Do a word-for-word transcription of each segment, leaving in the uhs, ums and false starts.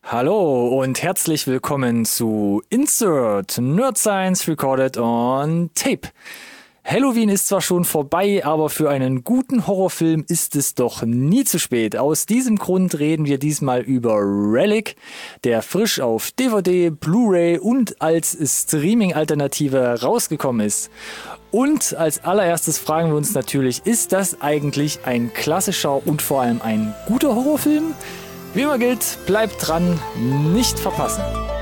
Hallo und herzlich willkommen zu Insert Nerd Science Recorded on Tape. Halloween ist zwar schon vorbei, aber für einen guten Horrorfilm ist es doch nie zu spät. Aus diesem Grund reden wir diesmal über Relic, der frisch auf D V D, Blu-ray und als Streaming-Alternative rausgekommen ist. Und als allererstes fragen wir uns natürlich, ist das eigentlich ein klassischer und vor allem ein guter Horrorfilm? Wie immer gilt, bleibt dran, nicht verpassen.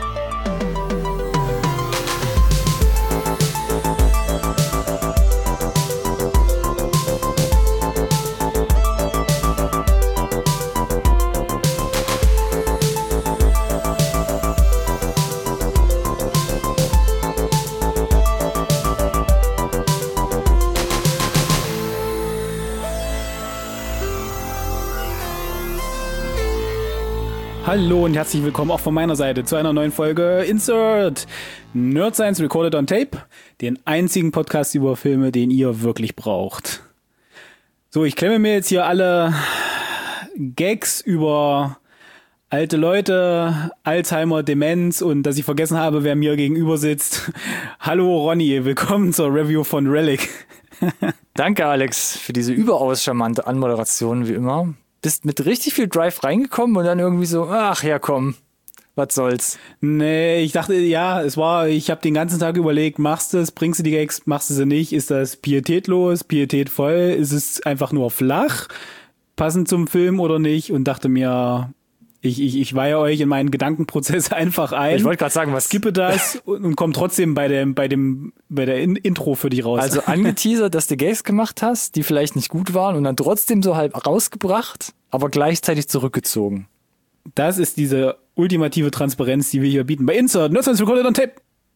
Hallo und herzlich willkommen auch von meiner Seite zu einer neuen Folge Insert Nerd Science Recorded on Tape, den einzigen Podcast über Filme, den ihr wirklich braucht. So, ich klemme mir jetzt hier alle Gags über alte Leute, Alzheimer, Demenz und dass ich vergessen habe, wer mir gegenüber sitzt. Hallo Ronny, willkommen zur Review von Relic. Danke Alex für diese überaus charmante Anmoderation wie immer. Bist mit richtig viel Drive reingekommen und dann irgendwie so, ach ja, komm, was soll's. Nee, ich dachte, ja, es war, ich habe den ganzen Tag überlegt, machst du es, bringst du die Gags, machst du sie nicht, ist das pietätlos, pietätvoll, ist es einfach nur flach, passend zum Film oder nicht und dachte mir, ich, ich, ich weihe euch in meinen Gedankenprozess einfach ein. Ich wollte gerade sagen, was... Skippe das und, und komm trotzdem bei dem, bei dem, bei der in- Intro für dich raus. Also angeteasert, dass du Gags gemacht hast, die vielleicht nicht gut waren und dann trotzdem so halb rausgebracht, aber gleichzeitig zurückgezogen. Das ist diese ultimative Transparenz, die wir hier bieten. Bei Insert, Nerd Science Recorded on Tape.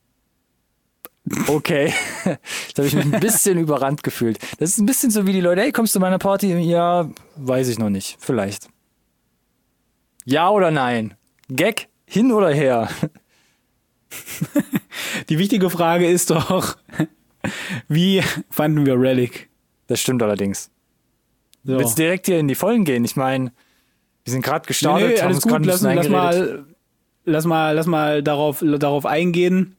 Okay, jetzt habe ich mich ein bisschen überrannt gefühlt. Das ist ein bisschen so wie die Leute, hey, kommst du zu meiner Party? Ja, weiß ich noch nicht, vielleicht. Ja oder nein? Gag hin oder her? Die wichtige Frage ist doch, wie fanden wir Relic? Das stimmt allerdings. So. Willst du direkt hier in die Vollen gehen? Ich meine, wir sind gerade gestartet, nee, nee, haben alles uns gut, gerade ein lass, bisschen lass eingeredet. mal, lass mal, lass mal darauf, darauf eingehen,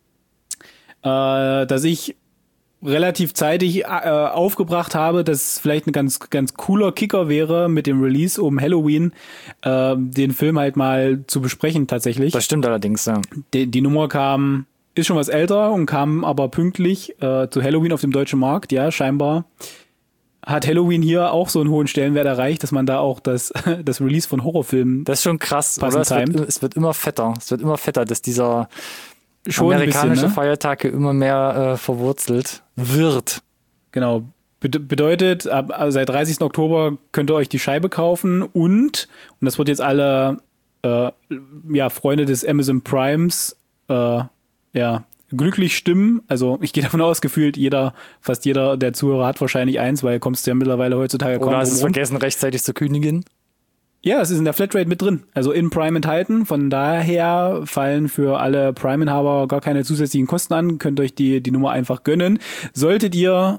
äh, dass ich relativ zeitig äh, aufgebracht habe, dass es vielleicht ein ganz, ganz cooler Kicker wäre, mit dem Release um Halloween äh, den Film halt mal zu besprechen tatsächlich. Das stimmt allerdings, ja. Die, die Nummer kam, ist schon was älter und kam aber pünktlich äh, zu Halloween auf dem deutschen Markt, ja, scheinbar. Hat Halloween hier auch so einen hohen Stellenwert erreicht, dass man da auch das, das Release von Horrorfilmen Das ist schon krass, oder? passend Es wird, timet. es wird immer fetter. Es wird immer fetter, dass dieser Schon ein amerikanische bisschen, ne? Feiertag hier immer mehr äh, verwurzelt wird. Genau. Bede- bedeutet, ab, also seit dreißigsten Oktober könnt ihr euch die Scheibe kaufen und, und das wird jetzt alle äh, ja, Freunde des Amazon Primes äh, ja, glücklich stimmen. Also ich gehe davon aus, gefühlt jeder, fast jeder der Zuhörer hat wahrscheinlich eins, weil kommst du ja mittlerweile heutzutage kaum Oder hast du es drum rum. vergessen, rechtzeitig zu kündigen? Ja, es ist in der Flatrate mit drin, also in Prime enthalten. Von daher fallen für alle Prime-Inhaber gar keine zusätzlichen Kosten an. Könnt euch die, die Nummer einfach gönnen. Solltet ihr,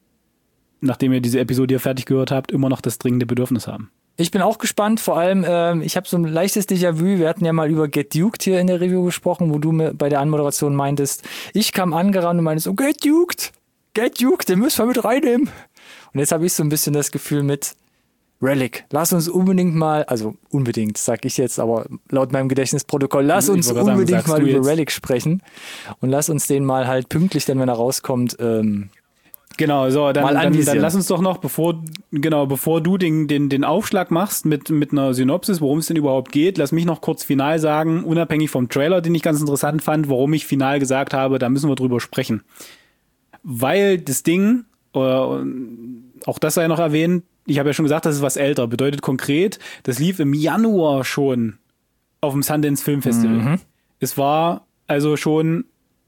nachdem ihr diese Episode hier fertig gehört habt, immer noch das dringende Bedürfnis haben. Ich bin auch gespannt, vor allem, ähm, ich habe so ein leichtes Déjà-vu, wir hatten ja mal über Get Duked hier in der Review gesprochen, wo du mir bei der Anmoderation meintest, ich kam angerannt und meintest, oh, Get Duked, Get Duked, den müssen wir mit reinnehmen. Und jetzt habe ich so ein bisschen das Gefühl mit Relic, lass uns unbedingt mal, also unbedingt, sag ich jetzt, aber laut meinem Gedächtnisprotokoll, lass Ich uns wollte gerade sagen, unbedingt sagst mal du über jetzt? Relic sprechen und lass uns den mal halt pünktlich, dann wenn er rauskommt, ähm, Genau, so, dann, Mal dann, anvisieren. dann lass uns doch noch, bevor, genau, bevor du den, den, den Aufschlag machst mit, mit einer Synopsis, worum es denn überhaupt geht, lass mich noch kurz final sagen, unabhängig vom Trailer, den ich ganz interessant fand, warum ich final gesagt habe, da müssen wir drüber sprechen. Weil das Ding, äh, auch das sei noch erwähnt, ich habe ja schon gesagt, das ist was älter, bedeutet konkret, das lief im Januar schon auf dem Sundance Film Festival. Mhm. Es war also schon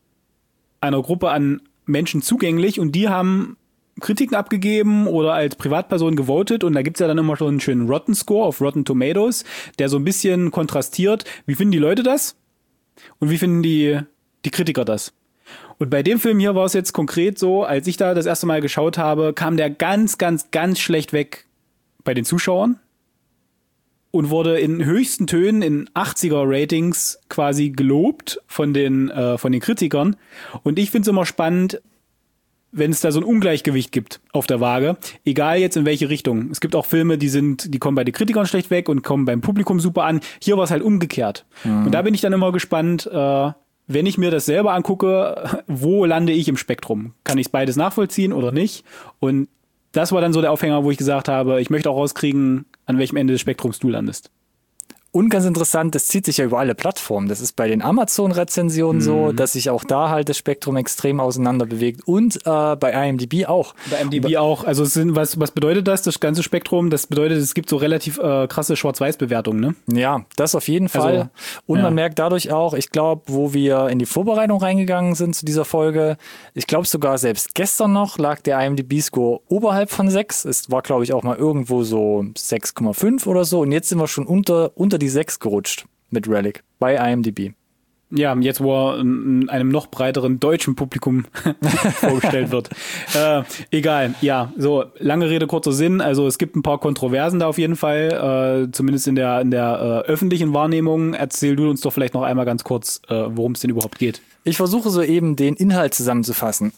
einer Gruppe an Menschen zugänglich und die haben Kritiken abgegeben oder als Privatperson gewotet und da gibt's ja dann immer schon einen schönen Rotten Score auf Rotten Tomatoes, der so ein bisschen kontrastiert, wie finden die Leute das und wie finden die, die Kritiker das. Und bei dem Film hier war es jetzt konkret so, als ich da das erste Mal geschaut habe, kam der ganz, ganz, ganz schlecht weg bei den Zuschauern. und wurde in höchsten Tönen in achtziger-Ratings quasi gelobt von den, äh, von den Kritikern. Und ich finde es immer spannend, wenn es da so ein Ungleichgewicht gibt auf der Waage, egal jetzt in welche Richtung. Es gibt auch Filme, die sind, die kommen bei den Kritikern schlecht weg und kommen beim Publikum super an. Hier war es halt umgekehrt. Mhm. Und da bin ich dann immer gespannt, äh, wenn ich mir das selber angucke, wo lande ich im Spektrum? Kann ich es beides nachvollziehen oder nicht? Und das war dann so der Aufhänger, wo ich gesagt habe, ich möchte auch rauskriegen, an welchem Ende des Spektrums du landest. Und ganz interessant, das zieht sich ja über alle Plattformen. Das ist bei den Amazon-Rezensionen mhm. so, dass sich auch da halt das Spektrum extrem auseinander bewegt. Und äh, bei I M D B auch. Bei I M D B auch. Also es sind, was, was bedeutet das, das ganze Spektrum? Das bedeutet, es gibt so relativ äh, krasse Schwarz-Weiß-Bewertungen, ne? Ja, das auf jeden Fall. Also, und ja. man merkt dadurch auch, ich glaube, wo wir in die Vorbereitung reingegangen sind zu dieser Folge, ich glaube sogar selbst gestern noch lag der I M D B-Score oberhalb von sechs. Es war, glaube ich, auch mal irgendwo so sechs Komma fünf oder so. Und jetzt sind wir schon unter, unter die sechs gerutscht mit Relic bei I M D B. Ja, jetzt wo er einem noch breiteren deutschen Publikum vorgestellt wird. Äh, egal, ja, so, lange Rede, kurzer Sinn. Also es gibt ein paar Kontroversen da auf jeden Fall, äh, zumindest in der, in der äh, öffentlichen Wahrnehmung. Erzähl du uns doch vielleicht noch einmal ganz kurz, äh, worum es denn überhaupt geht. Ich versuche soeben den Inhalt zusammenzufassen.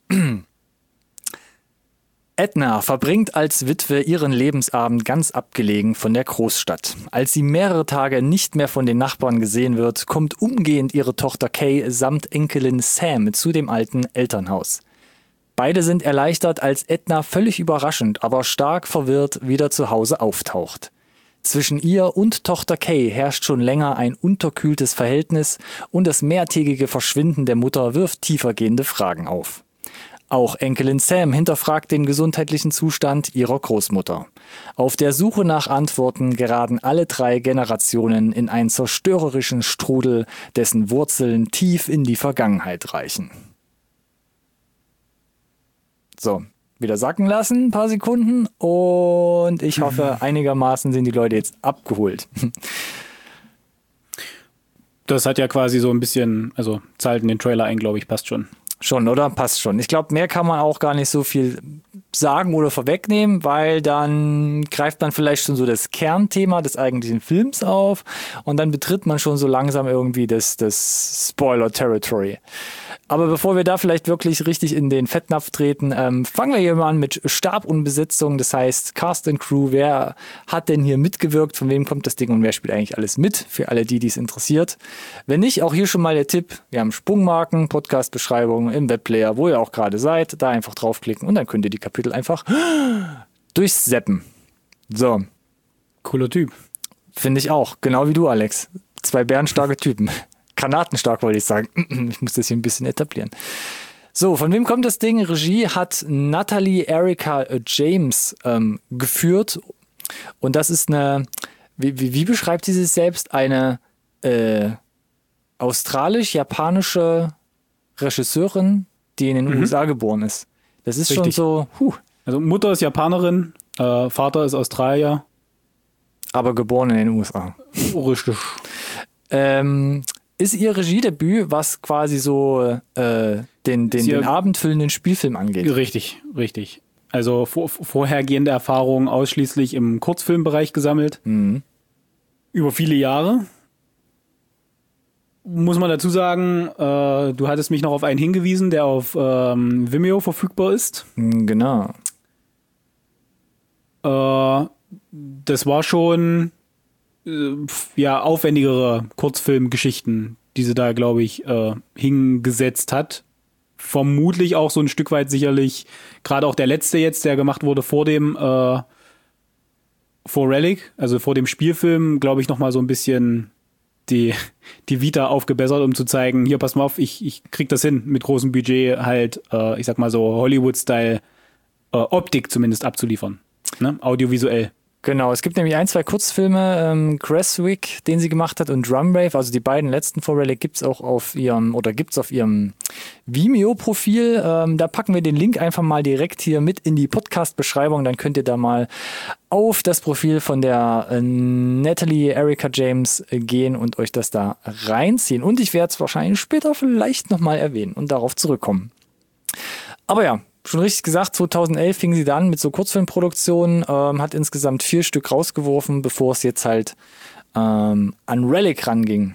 Edna verbringt als Witwe ihren Lebensabend ganz abgelegen von der Großstadt. Als sie mehrere Tage nicht mehr von den Nachbarn gesehen wird, kommt umgehend ihre Tochter Kay samt Enkelin Sam zu dem alten Elternhaus. Beide sind erleichtert, als Edna völlig überraschend, aber stark verwirrt wieder zu Hause auftaucht. Zwischen ihr und Tochter Kay herrscht schon länger ein unterkühltes Verhältnis und das mehrtägige Verschwinden der Mutter wirft tiefergehende Fragen auf. Auch Enkelin Sam hinterfragt den gesundheitlichen Zustand ihrer Großmutter. Auf der Suche nach Antworten geraten alle drei Generationen in einen zerstörerischen Strudel, dessen Wurzeln tief in die Vergangenheit reichen. So, wieder sacken lassen, ein paar Sekunden, und ich hoffe, einigermaßen sind die Leute jetzt abgeholt. Das hat ja quasi so ein bisschen, also zahlt in den Trailer ein, glaube ich, passt schon. Schon, oder? Passt schon. Ich glaube, mehr kann man auch gar nicht so viel sagen oder vorwegnehmen, weil dann greift man vielleicht schon so das Kernthema des eigentlichen Films auf und dann betritt man schon so langsam irgendwie das, das Spoiler-Territory. Aber bevor wir da vielleicht wirklich richtig in den Fettnapf treten, ähm, fangen wir hier mal an mit Stab und Besetzung. Das heißt, Cast and Crew, wer hat denn hier mitgewirkt, von wem kommt das Ding und wer spielt eigentlich alles mit, für alle die, die es interessiert. Wenn nicht, auch hier schon mal der Tipp, wir haben Sprungmarken, Podcast-Beschreibungen im Webplayer, wo ihr auch gerade seid, da einfach draufklicken und dann könnt ihr die Kapitel einfach durchseppen. So. Cooler Typ. Finde ich auch, genau wie du, Alex. Zwei bärenstarke Typen. Granatenstark wollte ich sagen. Ich muss das hier ein bisschen etablieren. So, von wem kommt das Ding? Regie hat Natalie Erika James ähm, geführt. Und das ist eine, wie, wie, wie beschreibt sie sich selbst? Eine äh, australisch-japanische Regisseurin, die in den mhm. U S A geboren ist. Das ist Richtig. schon so, huh. Also Mutter ist Japanerin, äh, Vater ist Australier. Aber geboren in den U S A. Richtig. Ähm, ist ihr Regiedebüt, was quasi so äh, den, den, den abendfüllenden Spielfilm angeht. Richtig, richtig. Also vor, vorhergehende Erfahrungen ausschließlich im Kurzfilmbereich gesammelt. Mhm. Über viele Jahre. Muss man dazu sagen, äh, du hattest mich noch auf einen hingewiesen, der auf ähm, Vimeo verfügbar ist. Genau. Äh, das war schon ja, aufwendigere Kurzfilmgeschichten, die sie da, glaube ich, äh, hingesetzt hat. Vermutlich auch so ein Stück weit sicherlich, gerade auch der letzte jetzt, der gemacht wurde vor dem äh, vor Relic, also vor dem Spielfilm, glaube ich, nochmal so ein bisschen die, die Vita aufgebessert, um zu zeigen, hier, pass mal auf, ich, ich krieg das hin, mit großem Budget halt, äh, ich sag mal so Hollywood-Style äh, Optik zumindest abzuliefern, ne? Audiovisuell. Genau, es gibt nämlich ein, zwei Kurzfilme, ähm, Creswick, den sie gemacht hat, und Drumwave, also die beiden letzten vor Relic gibt's auch auf ihrem, oder gibt's auf ihrem Vimeo-Profil. Ähm, da packen wir den Link einfach mal direkt hier mit in die Podcast-Beschreibung, dann könnt ihr da mal auf das Profil von der äh, Natalie Erika James äh, gehen und euch das da reinziehen. Und ich werde es wahrscheinlich später vielleicht nochmal erwähnen und darauf zurückkommen. Aber ja, schon richtig gesagt, zweitausendelf fing sie dann mit so Kurzfilmproduktionen, ähm, hat insgesamt vier Stück rausgeworfen, bevor es jetzt halt ähm, an Relic ranging.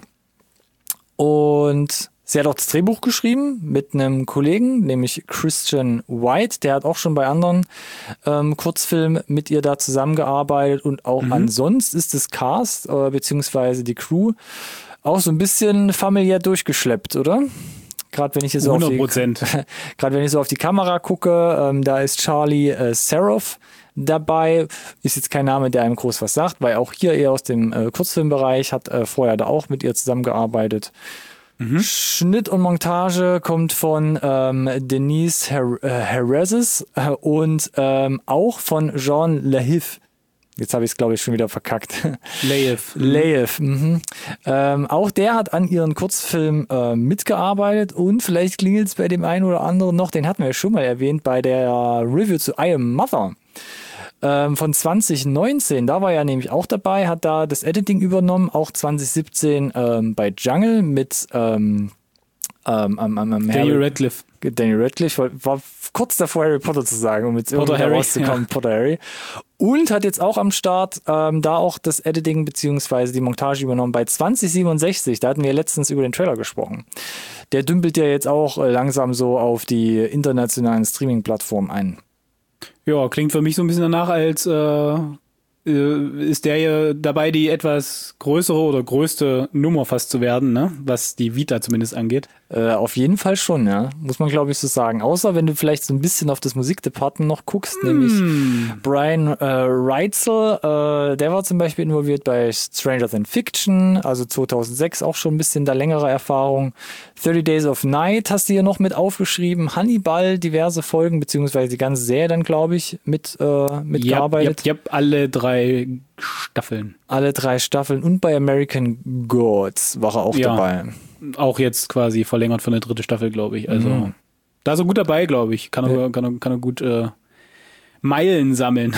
Und sie hat auch das Drehbuch geschrieben mit einem Kollegen, nämlich Christian White. Der hat auch schon bei anderen ähm, Kurzfilmen mit ihr da zusammengearbeitet. Und auch mhm. ansonsten ist das Cast äh, beziehungsweise die Crew auch so ein bisschen familiär durchgeschleppt, oder? Gerade wenn ich hier so hundert Prozent. auf die, gerade wenn ich so auf die Kamera gucke, ähm, da ist Charlie äh, Saroff dabei. Ist jetzt kein Name, der einem groß was sagt, weil auch hier eher aus dem äh, Kurzfilmbereich, hat äh, vorher da auch mit ihr zusammengearbeitet. Mhm. Schnitt und Montage kommt von ähm, Denise Her- äh, Herreses äh, und ähm, auch von Jean Lahiff. Jetzt habe ich es, glaube ich, schon wieder verkackt. Lahiff. Lahiff. Mhm. Ähm, auch der hat an ihren Kurzfilm äh, mitgearbeitet und vielleicht klingelt es bei dem einen oder anderen noch, den hatten wir ja schon mal erwähnt, bei der Review zu I Am Mother ähm, von zwanzig neunzehn. Da war er nämlich auch dabei, hat da das Editing übernommen, auch zwanzig siebzehn ähm, bei Jungle mit ähm, ähm, ähm, ähm, Daniel Radcliffe. Daniel Radcliffe war, war kurz davor, Harry Potter zu sagen, um jetzt irgendwie rauszukommen, ja. Potter Harry. Und hat jetzt auch am Start ähm, da auch das Editing beziehungsweise die Montage übernommen bei zwanzig siebenundsechzig. Da hatten wir letztens über den Trailer gesprochen. Der dümpelt ja jetzt auch äh, langsam so auf die internationalen Streaming-Plattformen ein. Ja, klingt für mich so ein bisschen danach, als äh, ist der hier dabei, die etwas größere oder größte Nummer fast zu werden, ne? Was die Vita zumindest angeht. Äh, auf jeden Fall schon, ja. Muss man, glaube ich, so sagen. Außer wenn du vielleicht so ein bisschen auf das Musikdepartement noch guckst, mm. nämlich Brian äh, Reitzel, äh, der war zum Beispiel involviert bei Stranger Than Fiction, also zweitausendsechs auch schon ein bisschen da längere Erfahrung. thirty Days of Night hast du hier noch mit aufgeschrieben. Hannibal, diverse Folgen, beziehungsweise die ganze Serie dann, glaube ich, mit äh, mitgearbeitet. Ja, yep, yep, alle drei Staffeln. Alle drei Staffeln und bei American Gods war er auch ja. dabei. Auch jetzt quasi verlängert für eine dritte Staffel, glaube ich. Also mhm. da ist er gut dabei, glaube ich. Kann er, ja. kann er, kann er gut äh, Meilen sammeln.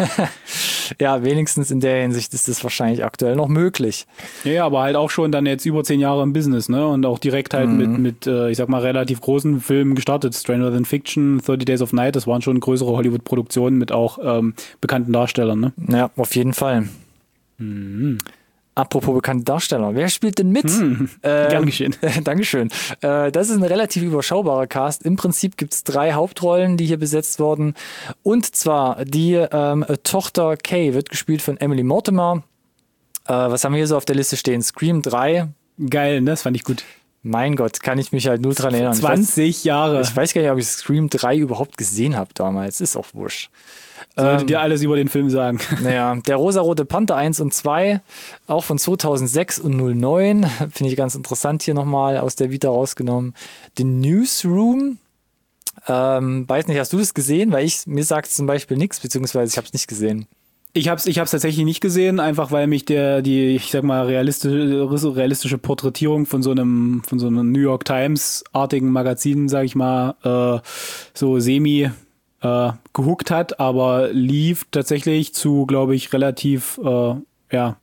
Ja, wenigstens in der Hinsicht ist das wahrscheinlich aktuell noch möglich. Ja, aber halt auch schon dann jetzt über zehn Jahre im Business, ne? Und auch direkt halt mhm. mit, mit äh, ich sag mal, relativ großen Filmen gestartet. Stranger Than Fiction, thirty Days of Night, das waren schon größere Hollywood-Produktionen mit auch ähm, bekannten Darstellern, ne? Ja, auf jeden Fall. Mhm. Apropos bekannte Darsteller, wer spielt denn mit? Hm, äh, gern geschehen. Dankeschön. Äh, das ist ein relativ überschaubarer Cast. Im Prinzip gibt es drei Hauptrollen, die hier besetzt wurden. Und zwar die ähm, Tochter Kay wird gespielt von Emily Mortimer. Äh, was haben wir hier so auf der Liste stehen? Scream drei. Geil, ne? Das fand ich gut. Mein Gott, kann ich mich halt nur dran erinnern. zwanzig ich weiß, Jahre. Ich weiß gar nicht, ob ich Scream drei überhaupt gesehen habe damals. Ist auch wurscht. Sollte ähm, dir alles über den Film sagen. Naja, der rosarote Panther eins und zwei, auch von zweitausendsechs und null neun, finde ich ganz interessant hier nochmal aus der Vita rausgenommen. The Newsroom, ähm, weiß nicht, hast du das gesehen? Weil ich, mir sagt es zum Beispiel nichts, beziehungsweise ich habe es nicht gesehen. Ich hab's, ich hab's tatsächlich nicht gesehen, einfach weil mich der, die, ich sag mal, realistische, realistische Porträtierung von so einem, von so einem New York Times-artigen Magazin, sag ich mal, äh, so semi äh, gehuckt hat, aber lief tatsächlich zu, glaube ich, relativ, äh, ja,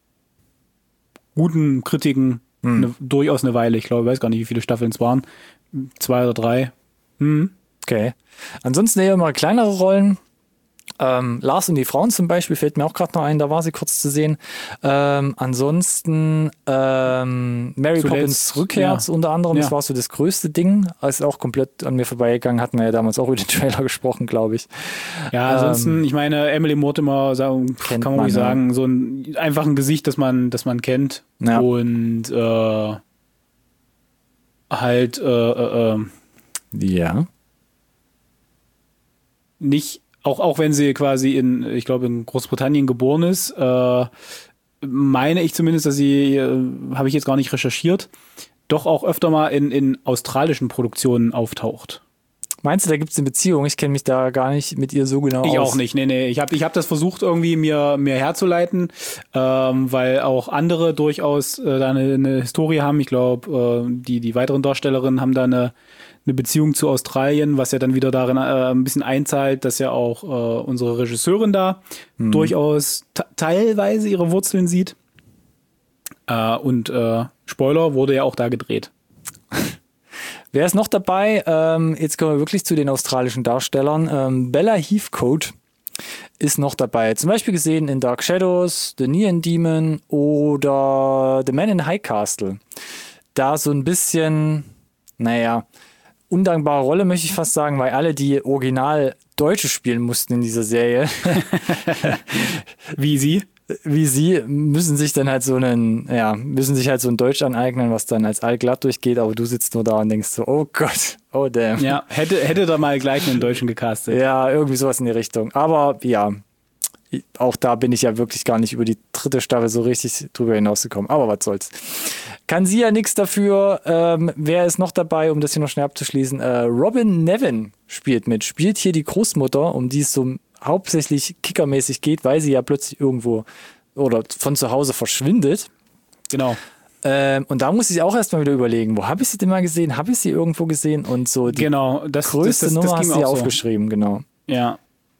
guten Kritiken hm. ne, durchaus eine Weile. Ich glaube, ich weiß gar nicht, wie viele Staffeln es waren. Zwei oder drei. Hm. Okay. Ansonsten eher mal kleinere Rollen. Ähm, Lars und die Frauen zum Beispiel fällt mir auch gerade noch ein, da war sie kurz zu sehen. Ähm, ansonsten ähm, Mary Zuletzt, Poppins Rückkehr ja. unter anderem, ja. das war so das größte Ding. Ist auch komplett an mir vorbeigegangen, hatten wir ja damals auch über den Trailer gesprochen, glaube ich. Ja, ansonsten, ähm, ich meine, Emily Mortimer, sagen, kann man ruhig sagen, so ein einfach ein Gesicht, das man, das man kennt. Ja. Und äh, halt äh, äh, ja. nicht Auch, auch wenn sie quasi in, ich glaube, in Großbritannien geboren ist, äh, meine ich zumindest, dass sie, äh, habe ich jetzt gar nicht recherchiert, doch auch öfter mal in, in australischen Produktionen auftaucht. Meinst du, da gibt es eine Beziehung? Ich kenne mich da gar nicht mit ihr so genau ich aus. Ich auch nicht, nee, nee. Ich habe ich hab das versucht irgendwie mir, mir herzuleiten, ähm, weil auch andere durchaus äh, da eine, eine Historie haben. Ich glaube, äh, die, die weiteren Darstellerinnen haben da eine eine Beziehung zu Australien, was ja dann wieder darin äh, ein bisschen einzahlt, dass ja auch äh, unsere Regisseurin da hm. durchaus t- teilweise ihre Wurzeln sieht. Äh, und äh, Spoiler, wurde ja auch da gedreht. Wer ist noch dabei? Ähm, jetzt kommen wir wirklich zu den australischen Darstellern. Ähm, Bella Heathcote ist noch dabei. Zum Beispiel gesehen in Dark Shadows, The Neon Demon oder The Man in High Castle. Da so ein bisschen, naja, undankbare Rolle, möchte ich fast sagen, weil alle, die original Deutsche spielen mussten in dieser Serie, wie sie, wie sie, müssen sich dann halt so einen, ja, müssen sich halt so ein Deutsch aneignen, was dann als allglatt durchgeht, aber du sitzt nur da und denkst so, oh Gott, oh damn. Ja, hätte, hätte da mal gleich einen Deutschen gecastet. Ja, irgendwie sowas in die Richtung. Aber ja, auch da bin ich ja wirklich gar nicht über die dritte Staffel so richtig drüber hinausgekommen. Aber was soll's. Kann sie ja nichts dafür. Ähm, wer ist noch dabei, um das hier noch schnell abzuschließen? Äh, Robin Nevin spielt mit. Spielt hier die Großmutter, um die es so hauptsächlich kickermäßig geht, weil sie ja plötzlich irgendwo oder von zu Hause verschwindet. Genau. Ähm, und da muss ich auch erstmal wieder überlegen, wo habe ich sie denn mal gesehen? Habe ich sie irgendwo gesehen? Und so die genau, das, größte das, das, das Nummer hast du so. ja aufgeschrieben, genau. Ja.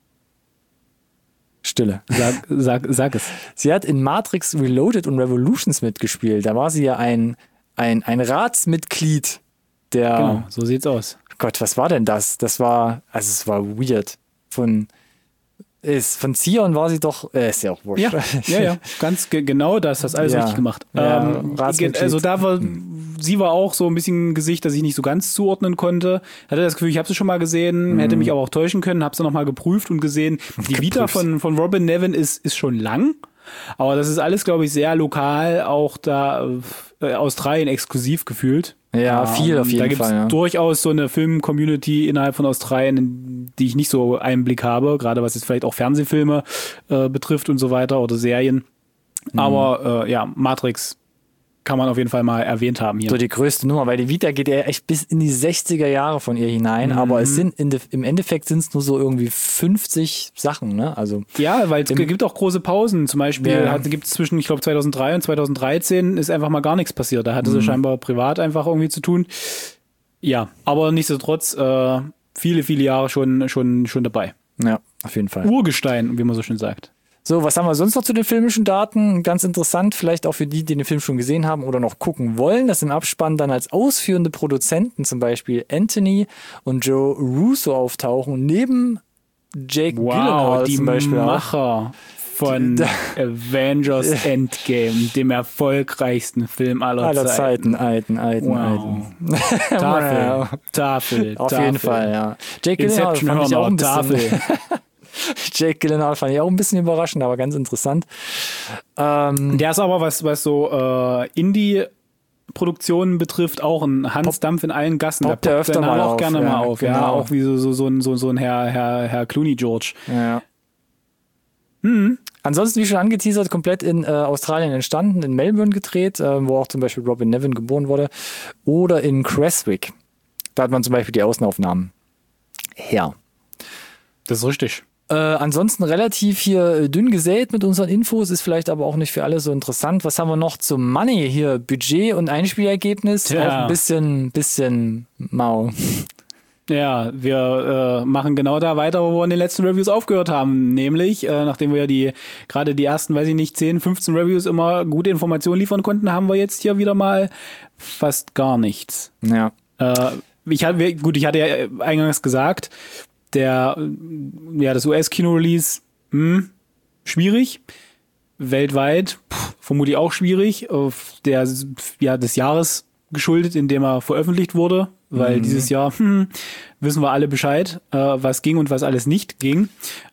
Stille. Sag, sag, sag es. Sie hat in Matrix Reloaded und Revolutions mitgespielt. Da war sie ja ein, ein, ein Ratsmitglied der... Genau, so sieht's aus. Gott, was war denn das? Das war, also es war weird. Von, ist, von Zion war sie doch, äh, ist ja auch wurscht. Ja, ja, ja, ganz ge- genau das, hast alles Ja. richtig gemacht. Ja, ähm, Ratsmitglied. also da war, sie war auch so ein bisschen ein Gesicht, das ich nicht so ganz zuordnen konnte. Hatte das Gefühl, ich habe sie schon mal gesehen, Mhm. hätte mich aber auch täuschen können, habe sie nochmal geprüft und gesehen. Die Vita von, von Robin Nevin ist, ist schon lang, aber das ist alles, glaube ich, sehr lokal, auch da äh, Australien exklusiv gefühlt. Ja, viel auf jeden da gibt's Fall. Ja. durchaus so eine Film-Community innerhalb von Australien, in die ich nicht so Einblick habe, gerade was jetzt vielleicht auch Fernsehfilme äh, betrifft und so weiter oder Serien. Mhm. Aber äh, ja, Matrix kann man auf jeden Fall mal erwähnt haben hier. So die größte Nummer, weil die Vita geht ja echt bis in die sechziger Jahre von ihr hinein, Mhm. aber es sind in de, im Endeffekt sind es nur so irgendwie fünfzig Sachen, ne? Also Ja, weil es gibt auch große Pausen. Zum Beispiel Ja. gibt es zwischen, ich glaube, zweitausenddrei und zweitausenddreizehn ist einfach mal gar nichts passiert. Da hatte Mhm. sie scheinbar privat einfach irgendwie zu tun. Ja, aber nichtsdestotrotz äh, viele, viele Jahre schon, schon, schon dabei. ja, auf jeden Fall. Urgestein, wie man so schön sagt. So, was haben wir sonst noch zu den filmischen Daten? Ganz interessant, vielleicht auch für die, die den Film schon gesehen haben oder noch gucken wollen, dass im Abspann dann als ausführende Produzenten zum Beispiel Anthony und Joe Russo auftauchen, neben Jake Gyllenhaal die zum Beispiel auch. Macher von Avengers Endgame, dem erfolgreichsten Film aller, Aller Zeiten. Zeiten, alten, alten, Wow. alten. Tafel, Wow. Tafel, Auf Tafel. jeden Fall, ja. Jake Gyllenhaal Inception fand ich auch ein Hörner, bisschen... Tafel. Jake Gyllenhaal fand ich auch ein bisschen überraschend, aber ganz interessant. Ähm, Der ist aber, was, was so äh, Indie-Produktionen betrifft, auch ein Hans Dampf in allen Gassen. poppt der poppt öfter sein Name mal auch auf, gerne ja, mal auf. Ja, genau. auch wie so, so, so, ein, so, so ein Herr, Herr, Herr Clooney George. ja. Ansonsten, wie schon angeteasert, komplett in äh, Australien entstanden, in Melbourne gedreht, äh, wo auch zum Beispiel Robin Nevin geboren wurde, oder in Creswick. Da hat man zum Beispiel die Außenaufnahmen her. Das ist richtig. Äh, ansonsten relativ hier äh, dünn gesät mit unseren Infos, ist vielleicht aber auch nicht für alle so interessant. Was haben wir noch zum Money hier? Budget und Einspielergebnis, Tja. auch ein bisschen, bisschen mau. Ja, wir äh, machen genau da weiter, wo wir in den letzten Reviews aufgehört haben. Nämlich, äh, nachdem wir ja die gerade die ersten, weiß ich nicht, zehn, fünfzehn Reviews immer gute Informationen liefern konnten, haben wir jetzt hier wieder mal fast gar nichts. Ja. Äh, ich hatte, gut, ich hatte ja eingangs gesagt, der, ja, das U S-Kino-Release, hm, schwierig. Weltweit, pff, vermutlich auch schwierig. Auf der, ja, des Jahres geschuldet, in dem er veröffentlicht wurde, weil mhm. dieses Jahr hm, wissen wir alle Bescheid, äh, was ging und was alles nicht ging.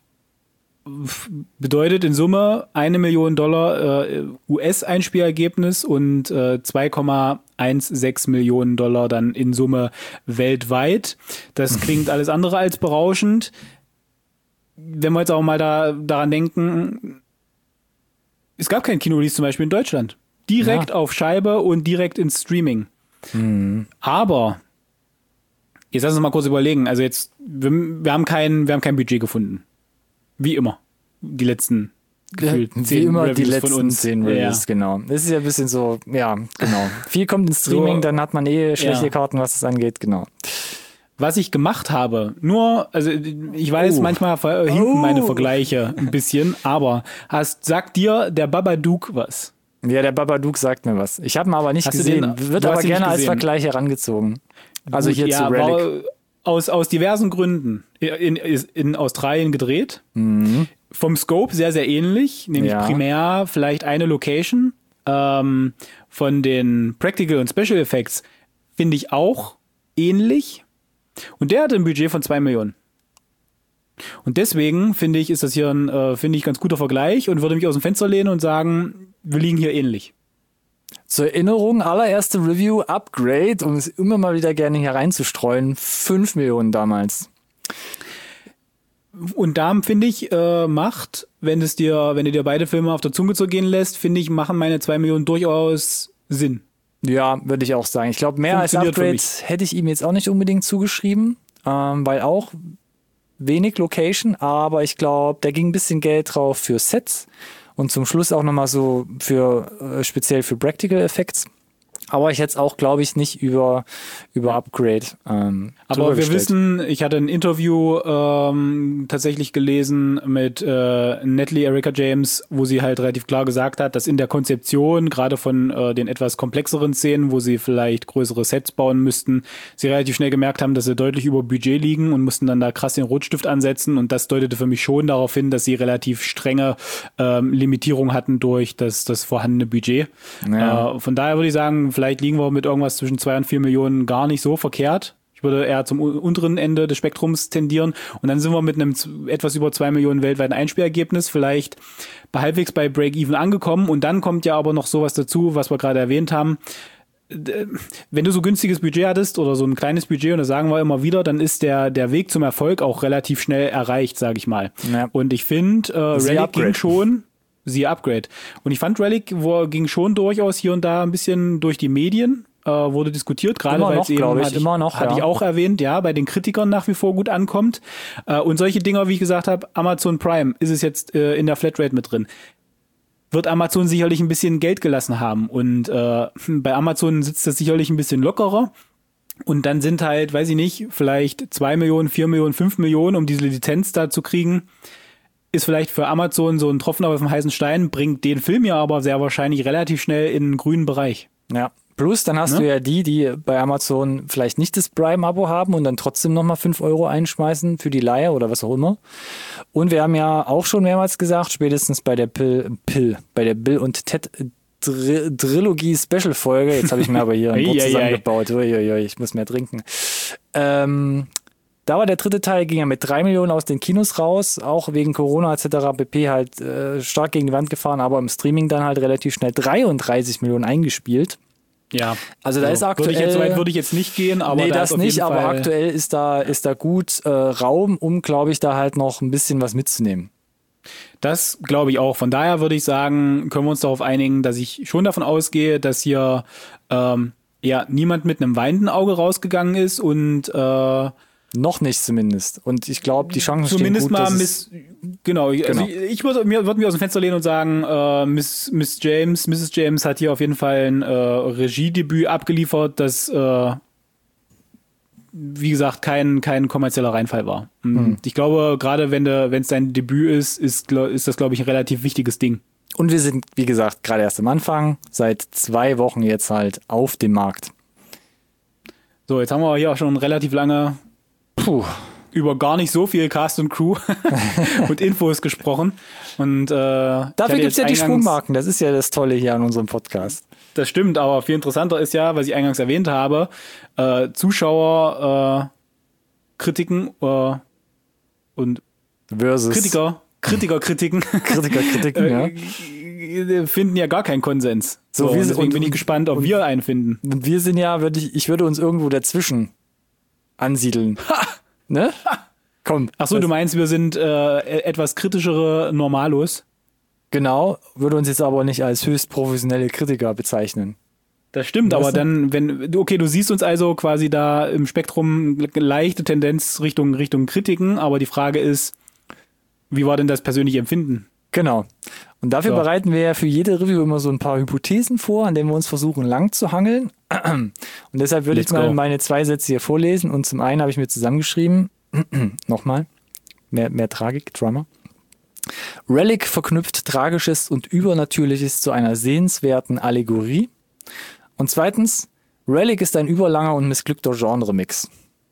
Bedeutet in Summe eine Million Dollar äh, U S-Einspielergebnis und äh, zwei Komma sechzehn Millionen Dollar dann in Summe weltweit. Das klingt alles andere als berauschend. Wenn wir jetzt auch mal da, daran denken, es gab kein Kinorelease zum Beispiel in Deutschland. Direkt ja. auf Scheibe und direkt ins Streaming. Mhm. Aber jetzt lass uns mal kurz überlegen. Also jetzt, wir, wir haben kein, wir haben kein Budget gefunden. Wie immer. Die letzten gefühlt Wie zehn immer Reviews die letzten von uns. zehn Reviews, Ja. genau. Das ist ja ein bisschen so, ja, genau. Viel kommt ins Streaming, So, dann hat man eh schlechte ja. Karten, was das angeht, genau. Was ich gemacht habe, nur, also ich weiß, Oh. manchmal ver- hinken Oh. meine Vergleiche ein bisschen, aber hast, sagt dir der Babadook was? Ja, der Babadook sagt mir was. Ich habe ihn aber nicht Hast du gesehen. den- Wird du aber hast ihn gerne nicht als gesehen. Vergleich herangezogen. Also Gut, hier ja, zu Relic. war aus, aus diversen Gründen in, in, in Australien gedreht. Mhm. Vom Scope sehr, sehr ähnlich, nämlich Ja. primär vielleicht eine Location. Ähm, von den Practical und Special Effects finde ich auch ähnlich. Und der hatte ein Budget von zwei Millionen. Und deswegen finde ich, ist das hier ein, äh, finde ich, ganz guter Vergleich und würde mich aus dem Fenster lehnen und sagen, wir liegen hier ähnlich. Zur Erinnerung, allererste Review, Upgrade, um es immer mal wieder gerne hier reinzustreuen, fünf Millionen damals. Und da finde ich, äh, macht, wenn es dir, wenn du dir beide Filme auf der Zunge zergehen lässt, finde ich, machen meine zwei Millionen durchaus Sinn. Ja, würde ich auch sagen. Ich glaube, mehr als Funktioniert für Upgrade mich. hätte ich ihm jetzt auch nicht unbedingt zugeschrieben, ähm, weil auch wenig Location, aber ich glaube, da ging ein bisschen Geld drauf für Sets und zum Schluss auch nochmal so für äh, speziell für Practical Effects. Aber ich hätte es auch, glaube ich, nicht über, über Upgrade ähm, Aber drüber wir gestellt. wissen, ich hatte ein Interview ähm, tatsächlich gelesen mit äh, Natalie Erika James, wo sie halt relativ klar gesagt hat, dass in der Konzeption, gerade von äh, den etwas komplexeren Szenen, wo sie vielleicht größere Sets bauen müssten, sie relativ schnell gemerkt haben, dass sie deutlich über Budget liegen und mussten dann da krass den Rotstift ansetzen. Und das deutete für mich schon darauf hin, dass sie relativ strenge ähm, Limitierung hatten durch das, das vorhandene Budget. Ja. Äh, von daher würde ich sagen, vielleicht liegen wir mit irgendwas zwischen zwei und vier Millionen gar nicht so verkehrt. Ich würde eher zum unteren Ende des Spektrums tendieren. Und dann sind wir mit einem z- etwas über zwei Millionen weltweiten Einspielergebnis vielleicht bei halbwegs bei Break-Even angekommen. Und dann kommt ja aber noch sowas dazu, was wir gerade erwähnt haben. D- Wenn du so günstiges Budget hattest oder so ein kleines Budget, und das sagen wir immer wieder, dann ist der, der Weg zum Erfolg auch relativ schnell erreicht, sage ich mal. Ja. Und ich finde, äh, Siehe Relic ging Upgrade. schon, siehe Upgrade. Und ich fand, Relic wo, ging schon durchaus hier und da ein bisschen durch die Medien, äh, wurde diskutiert, gerade Immer weil noch, es eben, glaub ich, hatte immer noch, hatte ja. ich auch erwähnt, ja, bei den Kritikern nach wie vor gut ankommt. Äh, und solche Dinger, wie ich gesagt habe, Amazon Prime ist es jetzt äh, in der Flatrate mit drin. Wird Amazon sicherlich ein bisschen Geld gelassen haben. Und äh, bei Amazon sitzt das sicherlich ein bisschen lockerer. Und dann sind halt, weiß ich nicht, vielleicht zwei Millionen, vier Millionen, fünf Millionen, um diese Lizenz da zu kriegen, ist vielleicht für Amazon so ein Tropfen auf dem heißen Stein, bringt den Film ja aber sehr wahrscheinlich relativ schnell in den grünen Bereich. Ja. Plus, dann hast Ne? du ja die, die bei Amazon vielleicht nicht das Prime-Abo haben und dann trotzdem nochmal fünf Euro einschmeißen für die Leihe oder was auch immer. Und wir haben ja auch schon mehrmals gesagt, spätestens bei der Pill, Pill bei der Bill und Ted Dr- Trilogie-Special-Folge, jetzt habe ich mir aber hier ein Wort Ei, ei, ei. zusammengebaut, Uiuiui, ich muss mehr trinken. Ähm, da war der dritte Teil, ging ja mit drei Millionen aus den Kinos raus, auch wegen Corona et cetera pp. Halt äh, stark gegen die Wand gefahren, aber im Streaming dann halt relativ schnell dreiunddreißig Millionen eingespielt. Ja. Also da ist aktuell... Würde ich jetzt, so weit würde ich jetzt nicht gehen, aber nee, da das ist auf nicht, jeden aber Fall, aktuell ist da, ist da gut äh, Raum, um, glaube ich, da halt noch ein bisschen was mitzunehmen. Das glaube ich auch. Von daher würde ich sagen, können wir uns darauf einigen, dass ich schon davon ausgehe, dass hier ähm, ja niemand mit einem weinenden Auge rausgegangen ist und äh, Noch nicht zumindest. Und ich glaube, die Chancen zumindest stehen gut, mal dass Miss, genau, ich- Genau. Also ich, ich würde mir, würd mir aus dem Fenster lehnen und sagen, äh, Miss, Miss James, Misses James hat hier auf jeden Fall ein äh, Regiedebüt abgeliefert, das äh, wie gesagt kein kein kommerzieller Reinfall war. Und Ich glaube, gerade wenn de, wenn es dein Debüt ist, ist, gl- ist das glaube ich ein relativ wichtiges Ding. Und wir sind, wie gesagt, gerade erst am Anfang, seit zwei Wochen jetzt halt auf dem Markt. So, jetzt haben wir hier auch schon relativ lange Puh. über gar nicht so viel Cast und Crew und Infos gesprochen. Und äh, Dafür gibt's ja die Sprungmarken. Das ist ja das Tolle hier an unserem Podcast. Das stimmt, aber viel interessanter ist ja, was ich eingangs erwähnt habe, äh, Zuschauer, äh, Kritiken äh, und Versus Kritiker, Kritiker-Kritiken Kritiker-Kritiken, ja. äh, finden ja gar keinen Konsens. So, So, wir und sind- deswegen und- bin ich und- gespannt, ob und- wir einen finden. Und wir sind ja, würde ich, ich würde uns irgendwo dazwischen ansiedeln. Ne? Komm. Ach so, das- du meinst, wir sind äh, etwas kritischere Normalos? Genau, würde uns jetzt aber nicht als höchst professionelle Kritiker bezeichnen. Das stimmt, Weißt aber du? dann, wenn, du- okay, du siehst uns also quasi da im Spektrum leichte Tendenz Richtung, Richtung Kritiken, aber die Frage ist, wie war denn das persönliche Empfinden? Genau. Und dafür So. bereiten wir ja für jede Review immer so ein paar Hypothesen vor, an denen wir uns versuchen lang zu hangeln. Und deshalb würde ich Let's mal go. meine zwei Sätze hier vorlesen. Und zum einen habe ich mir zusammengeschrieben, nochmal, mehr, mehr Tragik, Drama. Relic verknüpft Tragisches und Übernatürliches zu einer sehenswerten Allegorie. Und zweitens, Relic ist ein überlanger und missglückter Genre-Mix.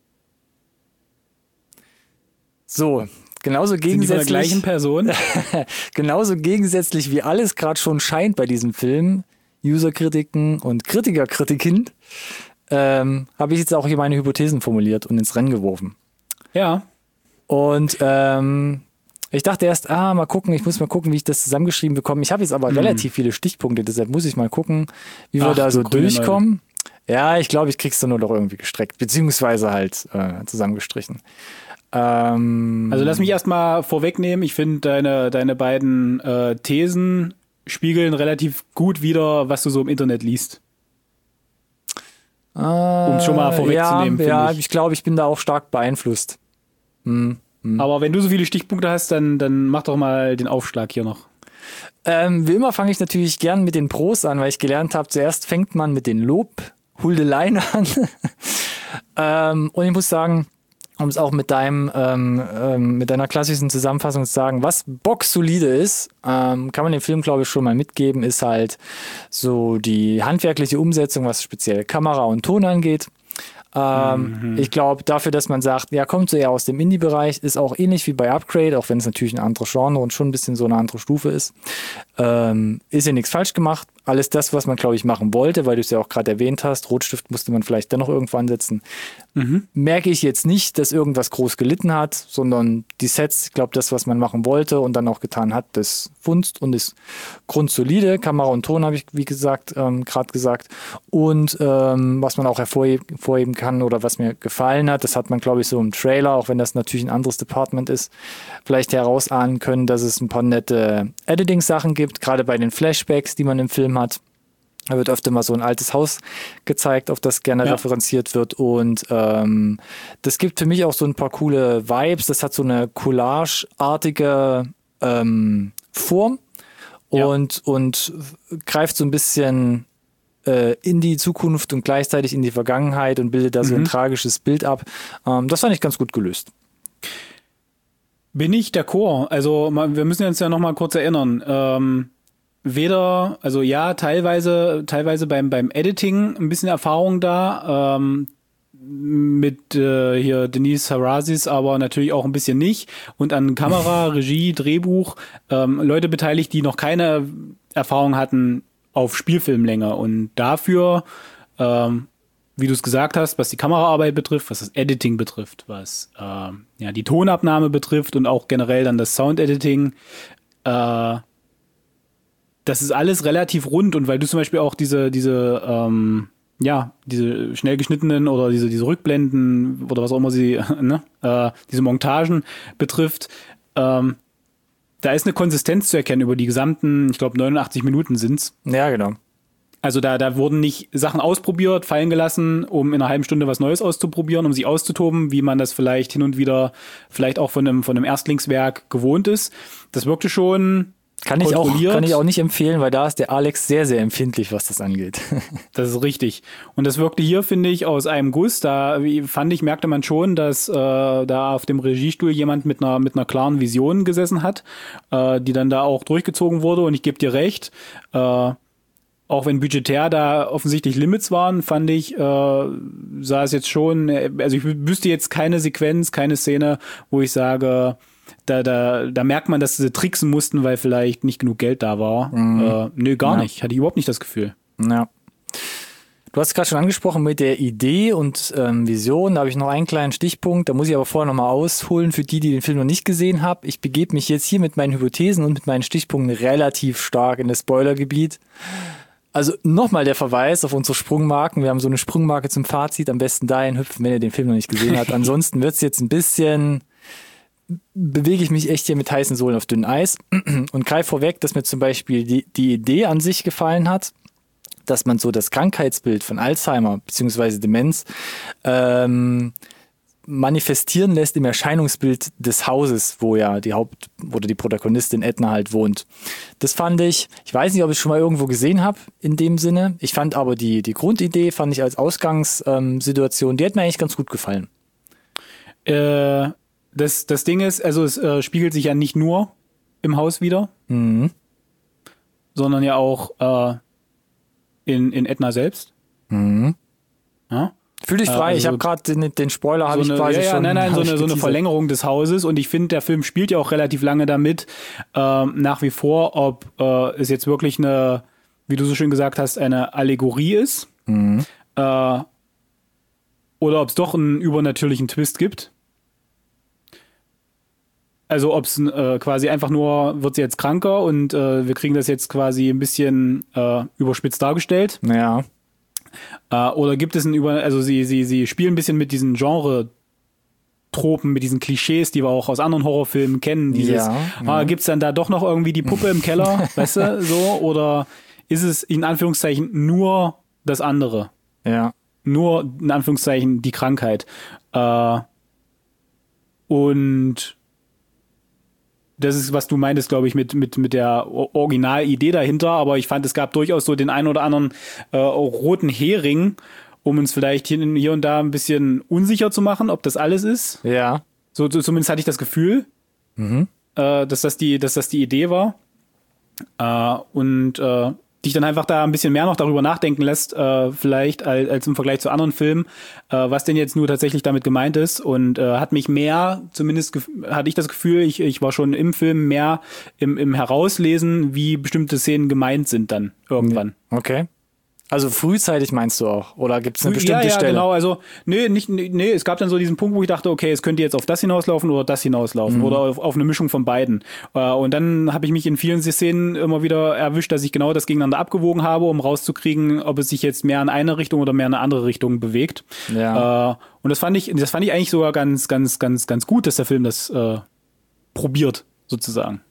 So, genauso gegensätzlich. Sind die von der gleichen Person? Genauso gegensätzlich wie alles gerade schon scheint bei diesem Film, User-Kritiken und Kritiker-Kritiken, ähm, habe ich jetzt auch hier meine Hypothesen formuliert und ins Rennen geworfen. Ja. Und ähm, ich dachte erst, ah, mal gucken, ich muss mal gucken, wie ich das zusammengeschrieben bekomme. Ich habe jetzt aber mhm. relativ viele Stichpunkte, deshalb muss ich mal gucken, wie wir Ach, da so durchkommen. Neue. Ja, ich glaube, ich krieg's dann nur doch irgendwie gestreckt, beziehungsweise halt äh, zusammengestrichen. Ähm, also lass mich erstmal vorwegnehmen. Ich finde, deine, deine beiden äh, Thesen spiegeln relativ gut wider, was du so im Internet liest. Äh, um es schon mal vorwegzunehmen. Ja, ja, ich, ich glaube, ich bin da auch stark beeinflusst. Hm, hm. Aber wenn du so viele Stichpunkte hast, dann, dann mach doch mal den Aufschlag hier noch. Ähm, wie immer fange ich natürlich gern mit den Pros an, weil ich gelernt habe, zuerst fängt man mit den Lobhuldeleien an. ähm, und ich muss sagen, um es auch mit deinem, ähm, ähm, mit deiner klassischen Zusammenfassung zu sagen, was boxsolide ist, ähm, kann man dem Film, glaube ich, schon mal mitgeben, ist halt so die handwerkliche Umsetzung, was speziell Kamera und Ton angeht. Ähm, mhm. Ich glaube, dafür, dass man sagt, ja, kommt so eher aus dem Indie-Bereich, ist auch ähnlich wie bei Upgrade, auch wenn es natürlich ein anderes Genre und schon ein bisschen so eine andere Stufe ist. Ähm, ist ja nichts falsch gemacht. Alles das, was man, glaube ich, machen wollte, weil du es ja auch gerade erwähnt hast, Rotstift musste man vielleicht dennoch irgendwo ansetzen. Mhm. Merke ich jetzt nicht, dass irgendwas groß gelitten hat, sondern die Sets, ich glaube, das, was man machen wollte und dann auch getan hat, das funzt und ist grundsolide. Kamera und Ton habe ich, wie gesagt, ähm, gerade gesagt. Und ähm, was man auch hervorheben kann oder was mir gefallen hat, das hat man, glaube ich, so im Trailer, auch wenn das natürlich ein anderes Department ist, vielleicht herausahnen können, dass es ein paar nette Editing-Sachen gibt, gerade bei den Flashbacks, die man im Film hat. Da wird öfter mal so ein altes Haus gezeigt, auf das gerne ja. referenziert wird. Und ähm, das gibt für mich auch so ein paar coole Vibes. Das hat so eine Collage-artige ähm, Form und, ja. und greift so ein bisschen äh, in die Zukunft und gleichzeitig in die Vergangenheit und bildet da so mhm. ein tragisches Bild ab. Ähm, das fand ich ganz gut gelöst. Bin ich d'accord. Also wir müssen uns ja noch mal kurz erinnern. Ähm Weder, also ja, teilweise, teilweise beim, beim Editing ein bisschen Erfahrung da, ähm, mit äh, hier Denise Harazis, aber natürlich auch ein bisschen nicht. Und an Kamera, Regie, Drehbuch, ähm, Leute beteiligt, die noch keine Erfahrung hatten auf Spielfilmlänge. Und dafür, ähm, wie du es gesagt hast, was die Kameraarbeit betrifft, was das Editing betrifft, was äh, ja die Tonabnahme betrifft und auch generell dann das Sound-Editing, äh, das ist alles relativ rund. Und weil du zum Beispiel auch diese, diese, ähm, ja, diese schnell geschnittenen oder diese, diese Rückblenden oder was auch immer sie, ne, äh, diese Montagen betrifft, ähm, da ist eine Konsistenz zu erkennen über die gesamten, ich glaube, neunundachtzig Minuten sind's. Ja, genau. Also da, da wurden nicht Sachen ausprobiert, fallen gelassen, um in einer halben Stunde was Neues auszuprobieren, um sie auszutoben, wie man das vielleicht hin und wieder vielleicht auch von einem, von einem Erstlingswerk gewohnt ist. Das wirkte schon Kann ich, auch, kann ich auch nicht empfehlen, weil da ist der Alex sehr, sehr empfindlich, was das angeht. Das ist richtig. Und das wirkte hier, finde ich, aus einem Guss. Da fand ich, merkte man schon, dass äh, da auf dem Regiestuhl jemand mit einer mit einer klaren Vision gesessen hat, äh, die dann da auch durchgezogen wurde. Und ich gebe dir recht, äh, auch wenn budgetär da offensichtlich Limits waren, fand ich, äh, sah es jetzt schon, also ich wüsste jetzt keine Sequenz, keine Szene, wo ich sage, Da, da, da merkt man, dass sie tricksen mussten, weil vielleicht nicht genug Geld da war. Mhm. Äh, nö, gar ja. nicht. Hatte ich überhaupt nicht das Gefühl. Ja. Du hast es gerade schon angesprochen mit der Idee und ähm, Vision. Da habe ich noch einen kleinen Stichpunkt. Da muss ich aber vorher nochmal ausholen für die, die den Film noch nicht gesehen haben. Ich begebe mich jetzt hier mit meinen Hypothesen und mit meinen Stichpunkten relativ stark in das Spoilergebiet. Also nochmal der Verweis auf unsere Sprungmarken. Wir haben so eine Sprungmarke zum Fazit. Am besten dahin hüpfen, wenn ihr den Film noch nicht gesehen habt. Ansonsten wird es jetzt ein bisschen... bewege ich mich echt hier mit heißen Sohlen auf dünnem Eis und greife vorweg, dass mir zum Beispiel die, die Idee an sich gefallen hat, dass man so das Krankheitsbild von Alzheimer bzw. Demenz ähm, manifestieren lässt im Erscheinungsbild des Hauses, wo ja die Haupt- oder die Protagonistin Edna halt wohnt. Das fand ich, ich weiß nicht, ob ich es schon mal irgendwo gesehen habe in dem Sinne. Ich fand aber die, die Grundidee, fand ich als Ausgangssituation, die hat mir eigentlich ganz gut gefallen. Äh... Das, das Ding ist, also es äh, spiegelt sich ja nicht nur im Haus wieder, mhm. sondern ja auch äh, in, in Edna selbst. Mhm. Ja? Fühl dich frei, also ich habe gerade den, den Spoiler habe so ich eine, quasi ja, ja, schon. Nein, nein, so eine, so eine geteasert. Verlängerung des Hauses und ich finde, der Film spielt ja auch relativ lange damit, ähm, nach wie vor, ob äh, es jetzt wirklich eine, wie du so schön gesagt hast, eine Allegorie ist Mhm. äh, oder ob es doch einen übernatürlichen Twist gibt. Also ob es äh, quasi einfach nur, wird sie jetzt kranker und äh, wir kriegen das jetzt quasi ein bisschen äh, überspitzt dargestellt. Ja. Äh, oder gibt es ein über, also sie, sie, sie spielen ein bisschen mit diesen Genre-Tropen, mit diesen Klischees, die wir auch aus anderen Horrorfilmen kennen. Dieses, Ja, ah, ja. gibt's dann da doch noch irgendwie die Puppe im Keller, weißt du, so? Oder ist es in Anführungszeichen nur das andere? Ja. Nur in Anführungszeichen die Krankheit. Äh, und das ist, was du meintest, glaube ich, mit, mit, mit der O- Originalidee dahinter. Aber ich fand, es gab durchaus so den einen oder anderen äh, roten Hering, um uns vielleicht hier, hier und da ein bisschen unsicher zu machen, ob das alles ist. Ja. So, so zumindest hatte ich das Gefühl, Mhm. äh, dass das die, dass das die Idee war. Äh, und äh, dich dann einfach da ein bisschen mehr noch darüber nachdenken lässt, äh, vielleicht als, als im Vergleich zu anderen Filmen, äh, was denn jetzt nur tatsächlich damit gemeint ist. Und äh, hat mich mehr, zumindest gef- hatte ich das Gefühl, ich, ich war schon im Film mehr im, im Herauslesen, wie bestimmte Szenen gemeint sind dann irgendwann. Okay. Also frühzeitig meinst du auch? Oder gibt es eine bestimmte ja, ja, Stelle? genau. Also, nee, nicht, nee, nee, es gab dann so diesen Punkt, wo ich dachte, okay, es könnte jetzt auf das hinauslaufen oder das hinauslaufen Mhm. oder auf, auf eine Mischung von beiden. Äh, und dann habe ich mich in vielen Szenen immer wieder erwischt, dass ich genau das gegeneinander abgewogen habe, um rauszukriegen, ob es sich jetzt mehr in eine Richtung oder mehr in eine andere Richtung bewegt. Ja. Äh, und das fand ich, das fand ich eigentlich sogar ganz, ganz, ganz, ganz gut, dass der Film das äh, probiert, sozusagen.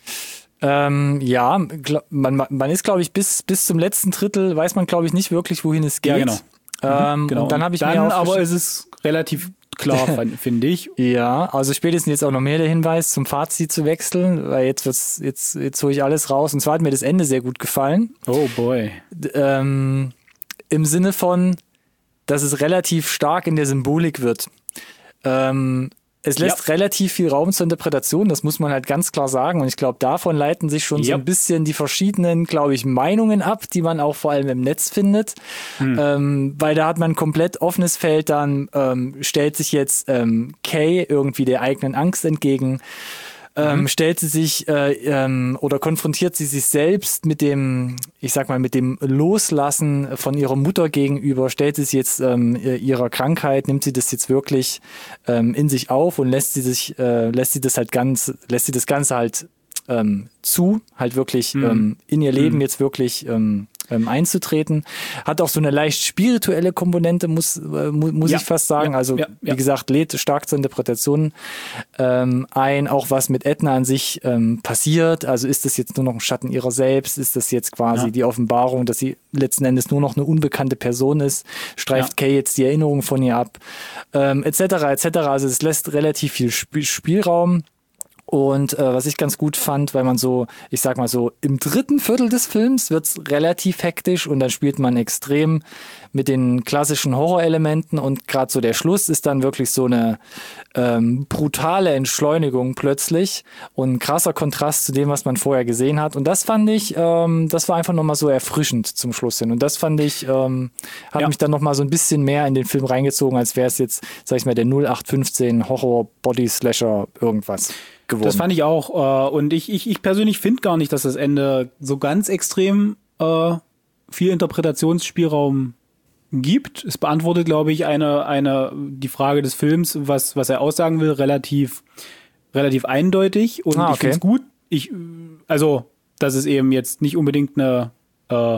Ähm, ja, gl- man, man ist, glaube ich, bis, bis zum letzten Drittel weiß man, glaube ich, nicht wirklich, wohin es geht. Ja, genau. Ähm, Genau. Und dann habe ich dann mir aber aufgesch- ist es relativ klar, fand- finde ich. Ja, also spätestens jetzt auch noch mehr der Hinweis, zum Fazit zu wechseln, weil jetzt wird's, jetzt, jetzt hole ich alles raus. Und zwar hat mir das Ende sehr gut gefallen. Oh boy. D- Ähm, im Sinne von, dass es relativ stark in der Symbolik wird. Ähm, es lässt Ja. relativ viel Raum zur Interpretation, das muss man halt ganz klar sagen. Und ich glaube, davon leiten sich schon so Ja. ein bisschen die verschiedenen, glaube ich, Meinungen ab, die man auch vor allem im Netz findet. Hm. Ähm, weil da hat man ein komplett offenes Feld, dann ähm, stellt sich jetzt ähm, Kay irgendwie der eigenen Angst entgegen. Ähm, Mhm. stellt sie sich äh, ähm, oder konfrontiert sie sich selbst mit dem, ich sag mal, mit dem Loslassen von ihrer Mutter gegenüber, stellt sie sich jetzt ähm, ihrer Krankheit, nimmt sie das jetzt wirklich ähm, in sich auf und lässt sie sich, äh, lässt sie das halt ganz, lässt sie das Ganze halt ähm, zu, halt wirklich Mhm. ähm, in ihr Leben Mhm. jetzt wirklich ähm, ähm, einzutreten. Hat auch so eine leicht spirituelle Komponente, muss, äh, mu muss Ja. ich fast sagen. Ja. Also, Ja. Ja. wie gesagt, lädt stark zur Interpretation ähm, ein, auch was mit Edna an sich ähm, passiert. Also ist das jetzt nur noch ein Schatten ihrer selbst? Ist das jetzt quasi Ja. die Offenbarung, dass sie letzten Endes nur noch eine unbekannte Person ist? Streift Ja. Kay jetzt die Erinnerung von ihr ab? Ähm, et cetera et cetera. Also es lässt relativ viel Sp Spielraum. Und äh, was ich ganz gut fand, weil man so, ich sag mal so, im dritten Viertel des Films wird's relativ hektisch und dann spielt man extrem mit den klassischen Horrorelementen und gerade so der Schluss ist dann wirklich so eine ähm, brutale Entschleunigung plötzlich und ein krasser Kontrast zu dem, was man vorher gesehen hat. Und das fand ich, ähm, das war einfach nochmal so erfrischend zum Schluss hin. Und das fand ich, ähm, hat Ja. mich dann nochmal so ein bisschen mehr in den Film reingezogen, als wäre es jetzt, sag ich mal, der null acht fünfzehn Horror Body Slasher irgendwas geworden. Das fand ich auch. Äh, und ich, ich, ich persönlich finde gar nicht, dass das Ende so ganz extrem äh, viel Interpretationsspielraum gibt. Es beantwortet, glaube ich, eine, eine, die Frage des Films, was, was er aussagen will, relativ, relativ eindeutig. Und Ah, ich okay. finde es gut. Ich, also, dass es eben jetzt nicht unbedingt eine äh,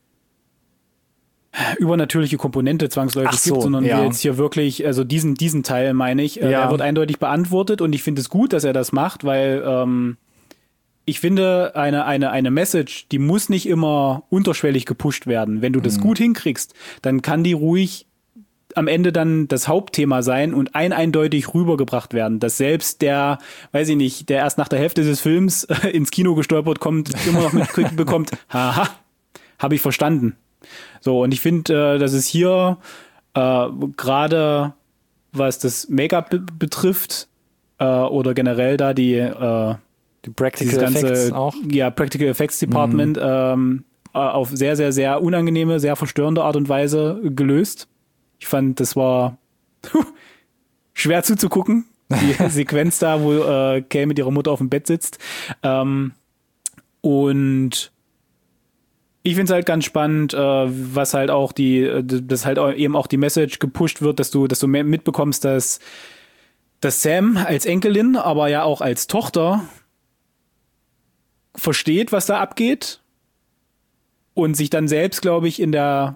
übernatürliche Komponente zwangsläufig Ach so, gibt, sondern ja. wir jetzt hier wirklich, also diesen, diesen Teil meine ich, äh, Ja. er wird eindeutig beantwortet und ich finde es gut, dass er das macht, weil ähm, ich finde, eine, eine, eine Message, die muss nicht immer unterschwellig gepusht werden. Wenn du das gut hinkriegst, dann kann die ruhig am Ende dann das Hauptthema sein und ein eindeutig rübergebracht werden, dass selbst der, weiß ich nicht, der erst nach der Hälfte des Films ins Kino gestolpert kommt, immer noch mitbekommt, haha, habe ich verstanden. So, und ich finde, äh, dass es hier äh, gerade, was das Make-up be betrifft, äh, oder generell da die äh, die Practical dieses ganze, Effects auch. ja, Practical Effects Department ähm, äh, auf sehr, sehr, sehr unangenehme, sehr verstörende Art und Weise gelöst. Ich fand, das war schwer zuzugucken. Die Sequenz da, wo äh, Kay mit ihrer Mutter auf dem Bett sitzt. Ähm, und ich finde es halt ganz spannend, äh, was halt auch die, dass halt eben auch die Message gepusht wird, dass du, dass du mehr mitbekommst, dass, dass Sam als Enkelin, aber ja auch als Tochter versteht, was da abgeht und sich dann selbst, glaube ich, in der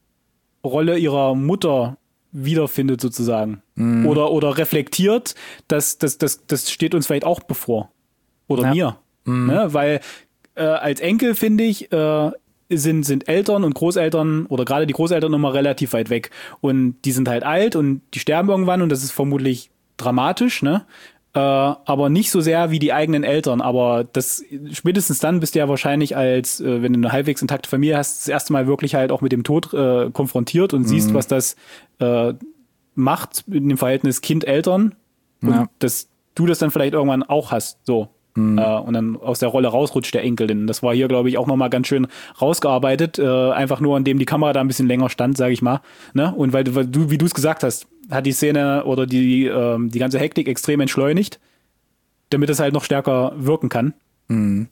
Rolle ihrer Mutter wiederfindet sozusagen. Mhm. Oder, oder reflektiert, dass das, das, das steht uns vielleicht auch bevor. Oder ja. mir. Mhm. Ne? Weil äh, als Enkel, finde ich, äh, sind, sind Eltern und Großeltern oder gerade die Großeltern immer relativ weit weg. Und die sind halt alt und die sterben irgendwann und das ist vermutlich dramatisch, ne? Äh, aber nicht so sehr wie die eigenen Eltern. Aber das spätestens dann bist du ja wahrscheinlich als, äh, wenn du eine halbwegs intakte Familie hast, das erste Mal wirklich halt auch mit dem Tod äh, konfrontiert und mhm. siehst, was das äh, macht in dem Verhältnis Kind-Eltern. Und ja. dass du das dann vielleicht irgendwann auch hast. So. Mhm. Äh, und dann aus der Rolle rausrutscht der Enkelin. Das war hier, glaube ich, auch nochmal ganz schön rausgearbeitet. Äh, einfach nur, indem die Kamera da ein bisschen länger stand, sage ich mal. Ne? Und weil, weil du, wie du es gesagt hast, hat die Szene oder die, ähm, die ganze Hektik extrem entschleunigt, damit es halt noch stärker wirken kann. Mhm.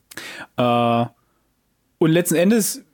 Äh, und letzten Endes,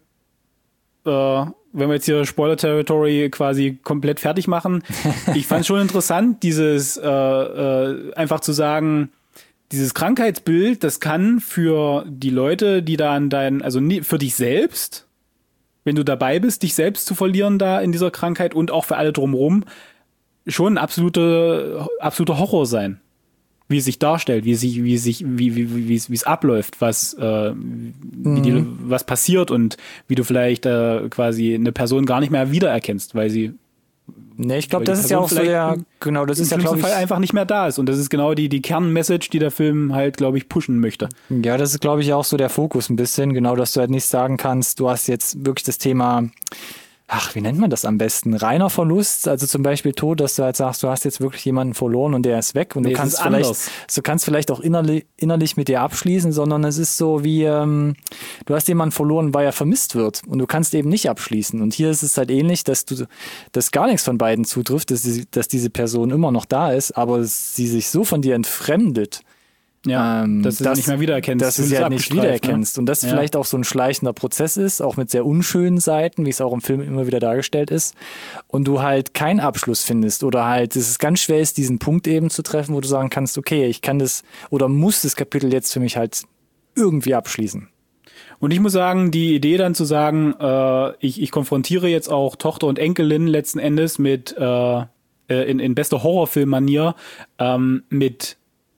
äh, wenn wir jetzt hier Spoiler-Territory quasi komplett fertig machen, ich fand es schon interessant, dieses äh, äh, einfach zu sagen, dieses Krankheitsbild, das kann für die Leute, die da an deinen, also nie, für dich selbst, wenn du dabei bist, dich selbst zu verlieren da in dieser Krankheit und auch für alle drumherum, schon ein absolute, absoluter Horror sein. Wie es sich darstellt, wie es sich, wie es sich, wie, wie, wie es, wie es abläuft, was, äh, wie die, was passiert und wie du vielleicht äh, quasi eine Person gar nicht mehr wiedererkennst, weil sie Ne, ich glaube, das ist ja auch so der, genau, das ist ja, glaube ich, Fall einfach nicht mehr da ist. Und das ist genau die, die Kernmessage, die der Film halt, glaube ich, pushen möchte. Ja, das ist, glaube ich, auch so der Fokus ein bisschen, genau, dass du halt nicht sagen kannst, du hast jetzt wirklich das Thema, ach, wie nennt man das am besten? Reiner Verlust, also zum Beispiel Tod, dass du halt sagst, du hast jetzt wirklich jemanden verloren und der ist weg und nee, du kannst vielleicht, du kannst vielleicht auch innerlich, innerlich mit dir abschließen, sondern es ist so wie, ähm, du hast jemanden verloren, weil er vermisst wird und du kannst eben nicht abschließen. Und hier ist es halt ähnlich, dass du, dass gar nichts von beiden zutrifft, dass, die, dass diese Person immer noch da ist, aber sie sich so von dir entfremdet, Ja, ähm, dass du das, sie nicht mehr wiedererkennst. Dass du sie halt nicht wiedererkennst. Ne? Und das ja. vielleicht auch so ein schleichender Prozess ist, auch mit sehr unschönen Seiten, wie es auch im Film immer wieder dargestellt ist. Und du halt keinen Abschluss findest oder halt, dass es ganz schwer ist, diesen Punkt eben zu treffen, wo du sagen kannst, okay, ich kann das oder muss das Kapitel jetzt für mich halt irgendwie abschließen. Und ich muss sagen, die Idee dann zu sagen, äh, ich, ich konfrontiere jetzt auch Tochter und Enkelin letzten Endes mit, äh, in, in bester Horrorfilm-Manier, ähm, mit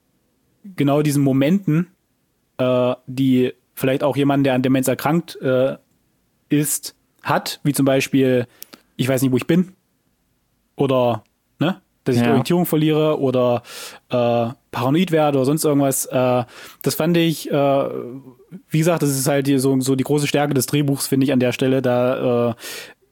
genau diesen Momenten, äh, die vielleicht auch jemand, der an Demenz erkrankt äh, ist, hat, wie zum Beispiel, ich weiß nicht, wo ich bin, oder ne, dass ich ja. die Orientierung verliere oder äh, paranoid werde oder sonst irgendwas. Äh, das fand ich, äh, wie gesagt, das ist halt die, so, so die große Stärke des Drehbuchs, finde ich an der Stelle, da äh,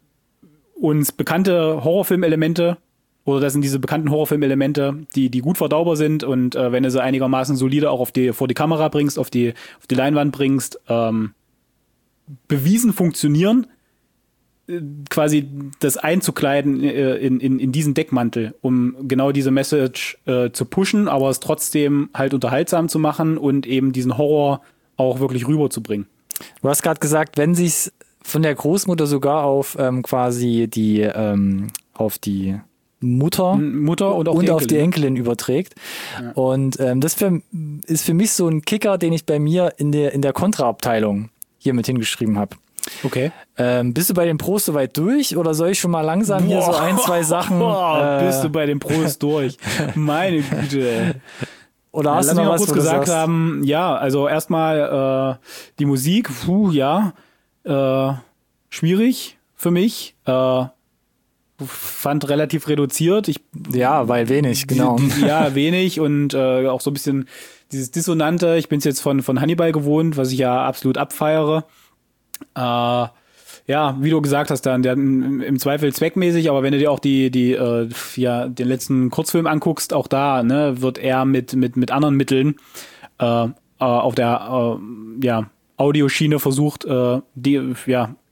uns bekannte Horrorfilmelemente oder das sind diese bekannten Horrorfilmelemente, die, die gut verdaubar sind und äh, wenn du sie einigermaßen solide auch auf die, vor die Kamera bringst, auf die, auf die Leinwand bringst, ähm, bewiesen funktionieren, äh, quasi das einzukleiden äh, in, in, in diesen Deckmantel, um genau diese Message äh, zu pushen, aber es trotzdem halt unterhaltsam zu machen und eben diesen Horror auch wirklich rüberzubringen. Du hast gerade gesagt, wenn sie es von der Großmutter sogar auf ähm, quasi die, ähm, auf die Mutter, Mutter und, auch und die auf die Enkelin überträgt. Ja. Und ähm, das für, ist für mich so ein Kicker, den ich bei mir in der, in der Kontraabteilung hier mit hingeschrieben habe. Okay. Ähm, bist du bei den Pros soweit durch oder soll ich schon mal langsam Boah. hier so ein, zwei Sachen... Boah, äh, bist du bei den Pros durch? Meine Güte. Oder hast ja, du noch was, kurz gesagt haben, ja, also erstmal äh, die Musik, puh, ja, äh, schwierig für mich. Äh, fand relativ reduziert. Ich, ja, weil wenig, genau. Die, die, ja, wenig und äh, auch so ein bisschen dieses Dissonante. Ich bin es jetzt von, von Hannibal gewohnt, was ich ja absolut abfeiere. Äh, ja, wie du gesagt hast, dann der, im, im Zweifel zweckmäßig, aber wenn du dir auch die, die, äh, ja, den letzten Kurzfilm anguckst, auch da, ne, wird er mit, mit, mit anderen Mitteln äh, äh, auf der äh, ja, Audioschiene versucht, äh, die, ja,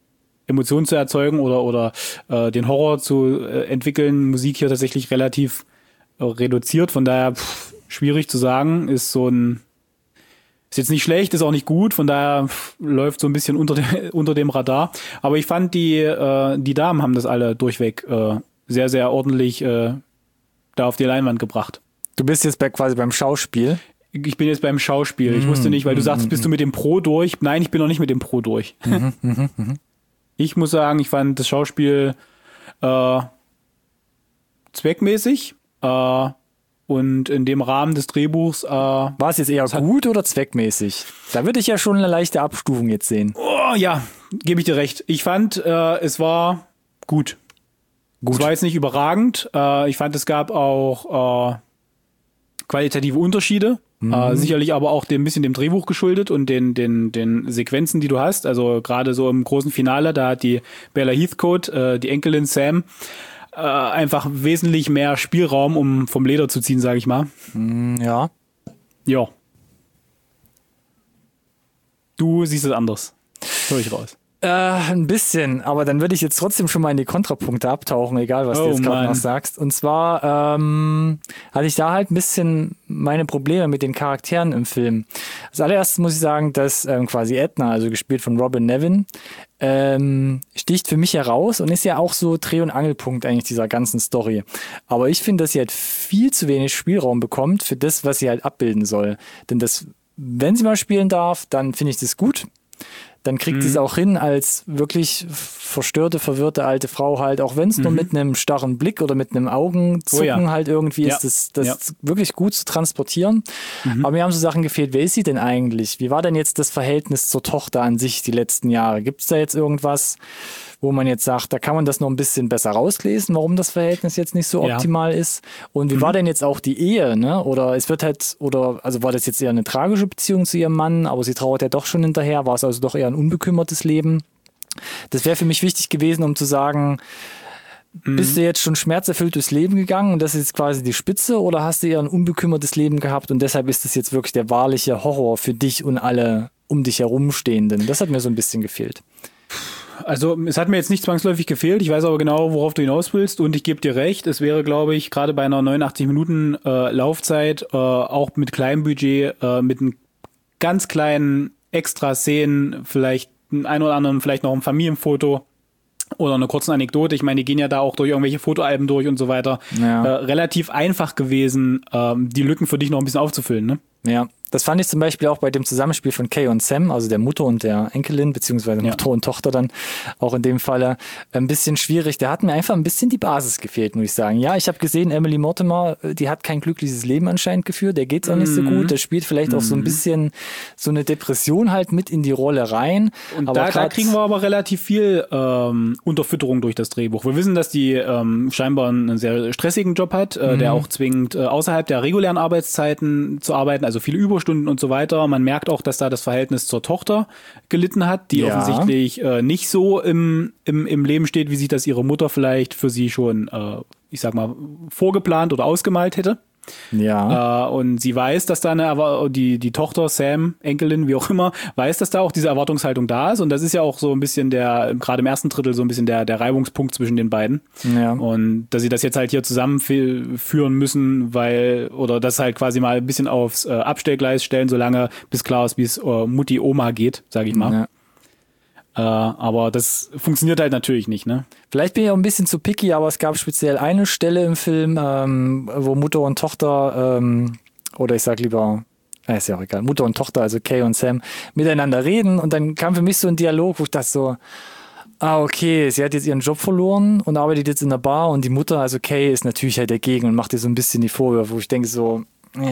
Emotionen zu erzeugen oder oder äh, den Horror zu äh, entwickeln, Musik hier tatsächlich relativ äh, reduziert. Von daher pff, schwierig zu sagen. Ist so ein ist jetzt nicht schlecht, ist auch nicht gut. Von daher pff, läuft so ein bisschen unter de, unter dem Radar. Aber ich fand die äh, die Damen haben das alle durchweg äh, sehr sehr ordentlich äh, da auf die Leinwand gebracht. Du bist jetzt bei, quasi beim Schauspiel. Ich bin jetzt beim Schauspiel. Ich wusste nicht, weil du sagst, bist du mit dem Pro durch? Nein, ich bin noch nicht mit dem Pro durch. Mhm, mh, mh. Ich muss sagen, ich fand das Schauspiel äh, zweckmäßig äh, und in dem Rahmen des Drehbuchs. Äh, War es jetzt eher gut oder zweckmäßig? Da würde ich ja schon eine leichte Abstufung jetzt sehen. Oh ja, gebe ich dir recht. Ich fand, äh, es war gut. Gut. Es war jetzt nicht überragend. Äh, ich fand, es gab auch äh, qualitative Unterschiede. Mhm. Äh, sicherlich aber auch dem bisschen dem Drehbuch geschuldet und den den den Sequenzen, die du hast. Also gerade so im großen Finale, da hat die Bella Heathcote, äh, die Enkelin Sam, äh, einfach wesentlich mehr Spielraum, um vom Leder zu ziehen, sage ich mal. Mhm, ja. Ja. Du siehst es anders. Hör ich raus. Äh, ein bisschen, aber dann würde ich jetzt trotzdem schon mal in die Kontrapunkte abtauchen, egal was Oh, du jetzt gerade Mann. noch sagst. Und zwar ähm, hatte ich da halt ein bisschen meine Probleme mit den Charakteren im Film. Als allererstes muss ich sagen, dass ähm, quasi Edna, also gespielt von Robin Nevin, ähm, sticht für mich heraus und ist ja auch so Dreh- und Angelpunkt eigentlich dieser ganzen Story. Aber ich finde, dass sie halt viel zu wenig Spielraum bekommt für das, was sie halt abbilden soll. Denn das, wenn sie mal spielen darf, dann finde ich das gut. Dann kriegt sie es auch hin, als wirklich verstörte, verwirrte alte Frau halt, auch wenn es mhm. nur mit einem starren Blick oder mit einem Augenzucken oh ja. halt irgendwie ja. ist, das, das ja. wirklich gut zu transportieren. Mhm. Aber mir haben so Sachen gefehlt. Wer ist sie denn eigentlich? Wie war denn jetzt das Verhältnis zur Tochter an sich die letzten Jahre? Gibt es da jetzt irgendwas, wo man jetzt sagt, da kann man das noch ein bisschen besser rauslesen, warum das Verhältnis jetzt nicht so ja. optimal ist? Und wie mhm. war denn jetzt auch die Ehe, ne? Oder es wird halt, oder, also war das jetzt eher eine tragische Beziehung zu ihrem Mann, aber sie trauert ja doch schon hinterher, war es also doch eher ein unbekümmertes Leben? Das wäre für mich wichtig gewesen, um zu sagen, mhm. bist du jetzt schon schmerzerfüllt durchs Leben gegangen und das ist jetzt quasi die Spitze, oder hast du eher ein unbekümmertes Leben gehabt und deshalb ist das jetzt wirklich der wahrliche Horror für dich und alle um dich herumstehenden? Das hat mir so ein bisschen gefehlt. Also es hat mir jetzt nicht zwangsläufig gefehlt, ich weiß aber genau, worauf du hinaus willst und ich gebe dir recht, es wäre, glaube ich, gerade bei einer neunundachtzig Minuten äh, Laufzeit, äh, auch mit kleinem Budget, äh, mit einem ganz kleinen Extra-Szenen, vielleicht ein ein oder anderen, vielleicht noch ein Familienfoto oder eine kurze Anekdote, ich meine, die gehen ja da auch durch irgendwelche Fotoalben durch und so weiter, ja. äh, relativ einfach gewesen, äh, die Lücken für dich noch ein bisschen aufzufüllen, ne? Ja, das fand ich zum Beispiel auch bei dem Zusammenspiel von Kay und Sam, also der Mutter und der Enkelin, beziehungsweise ja. Mutter und Tochter dann auch in dem Falle, ein bisschen schwierig. Da hat mir einfach ein bisschen die Basis gefehlt, muss ich sagen. Ja, ich habe gesehen, Emily Mortimer, die hat kein glückliches Leben anscheinend geführt, der geht's auch nicht so gut, der spielt vielleicht auch so ein bisschen so eine Depression halt mit in die Rolle rein. Und aber da, da kriegen wir aber relativ viel ähm, Unterfütterung durch das Drehbuch. Wir wissen, dass die ähm, scheinbar einen sehr stressigen Job hat, äh, mhm. der auch zwingt, äh, außerhalb der regulären Arbeitszeiten zu arbeiten, also viele Überstunden und so weiter. Man merkt auch, dass da das Verhältnis zur Tochter gelitten hat, die ja. offensichtlich äh, nicht so im, im, im Leben steht, wie sich das ihre Mutter vielleicht für sie schon, äh, ich sag mal, vorgeplant oder ausgemalt hätte. Ja. Äh, und sie weiß, dass da eine, Erwar- die, die Tochter, Sam, Enkelin, wie auch immer, weiß, dass da auch diese Erwartungshaltung da ist. Und das ist ja auch so ein bisschen der, gerade im ersten Drittel so ein bisschen der, der Reibungspunkt zwischen den beiden. Ja. Und dass sie das jetzt halt hier zusammenführen müssen, weil, oder das halt quasi mal ein bisschen aufs äh, Abstellgleis stellen, solange bis klar ist, wie es äh, Mutti, Oma geht, sage ich mal. Ja. Äh, aber das funktioniert halt natürlich nicht, ne? Vielleicht bin ich auch ein bisschen zu picky, aber es gab speziell eine Stelle im Film, ähm, wo Mutter und Tochter, ähm, oder ich sag lieber, äh, ist ja auch egal, Mutter und Tochter, also Kay und Sam, miteinander reden und dann kam für mich so ein Dialog, wo ich dachte so, ah, okay, sie hat jetzt ihren Job verloren und arbeitet jetzt in der Bar und die Mutter, also Kay, ist natürlich halt dagegen und macht ihr so ein bisschen die Vorwürfe, wo ich denke so, ja.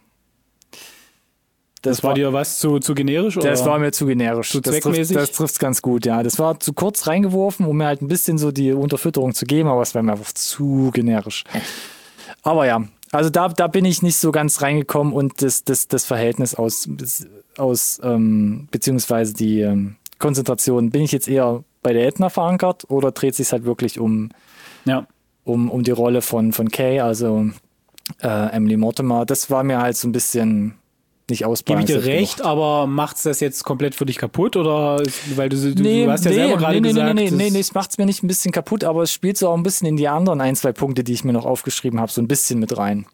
Das, das war, war dir was zu, zu generisch? Oder? Das war mir zu generisch. Zu das zweckmäßig? Trifft, das trifft's ganz gut, ja. Das war zu kurz reingeworfen, um mir halt ein bisschen so die Unterfütterung zu geben, aber es war mir einfach zu generisch. Aber ja, also da, da bin ich nicht so ganz reingekommen und das, das, das Verhältnis aus, aus ähm, beziehungsweise die ähm, Konzentration, bin ich jetzt eher bei der Edna verankert oder dreht sich halt wirklich um, ja. um, um die Rolle von, von Kay, also äh, Emily Mortimer. Das war mir halt so ein bisschen... nicht Gebe ich ausbalanciert. dir recht, genug. aber macht's das jetzt komplett für dich kaputt? Oder ist, weil du, du, Nee, du hast ja nee, selber gerade nee, nee, gesagt, nee, nee, nee, das- nee, es macht's mir nicht ein bisschen kaputt, aber es spielt so auch ein bisschen in die anderen ein, zwei Punkte, die ich mir noch aufgeschrieben habe, so ein bisschen mit rein.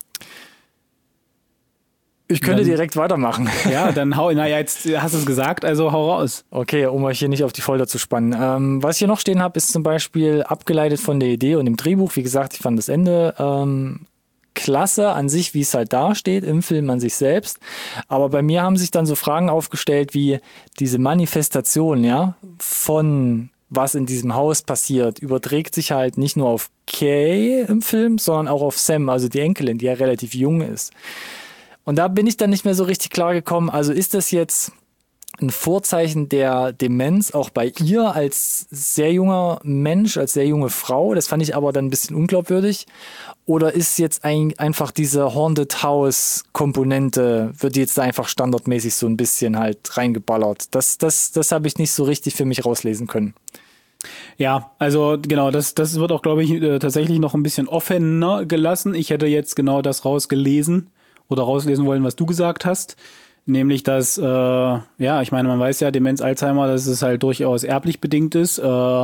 Ich könnte Dann- direkt weitermachen. ja, dann hau, naja, jetzt hast du es gesagt, also hau raus. Okay, um euch hier nicht auf die Folter zu spannen. Ähm, was ich hier noch stehen habe, ist zum Beispiel abgeleitet von der Idee und dem Drehbuch. Wie gesagt, ich fand das Ende ähm, klasse an sich, wie es halt dasteht, im Film an sich selbst. Aber bei mir haben sich dann so Fragen aufgestellt, wie diese Manifestation, ja, von was in diesem Haus passiert, überträgt sich halt nicht nur auf Kay im Film, sondern auch auf Sam, also die Enkelin, die ja relativ jung ist. Und da bin ich dann nicht mehr so richtig klar gekommen. Also ist das jetzt ein Vorzeichen der Demenz auch bei ihr als sehr junger Mensch, als sehr junge Frau? Das fand ich aber dann ein bisschen unglaubwürdig. Oder ist jetzt ein, einfach diese Haunted House Komponente, wird die jetzt da einfach standardmäßig so ein bisschen halt reingeballert? Das, das, das habe ich nicht so richtig für mich rauslesen können. Ja, also genau, das, das wird auch, glaube ich, äh, tatsächlich noch ein bisschen offener gelassen. Ich hätte jetzt genau das rausgelesen oder rauslesen wollen, was du gesagt hast. Nämlich, dass, äh, ja, ich meine, man weiß ja, Demenz, Alzheimer, dass es halt durchaus erblich bedingt ist. Äh,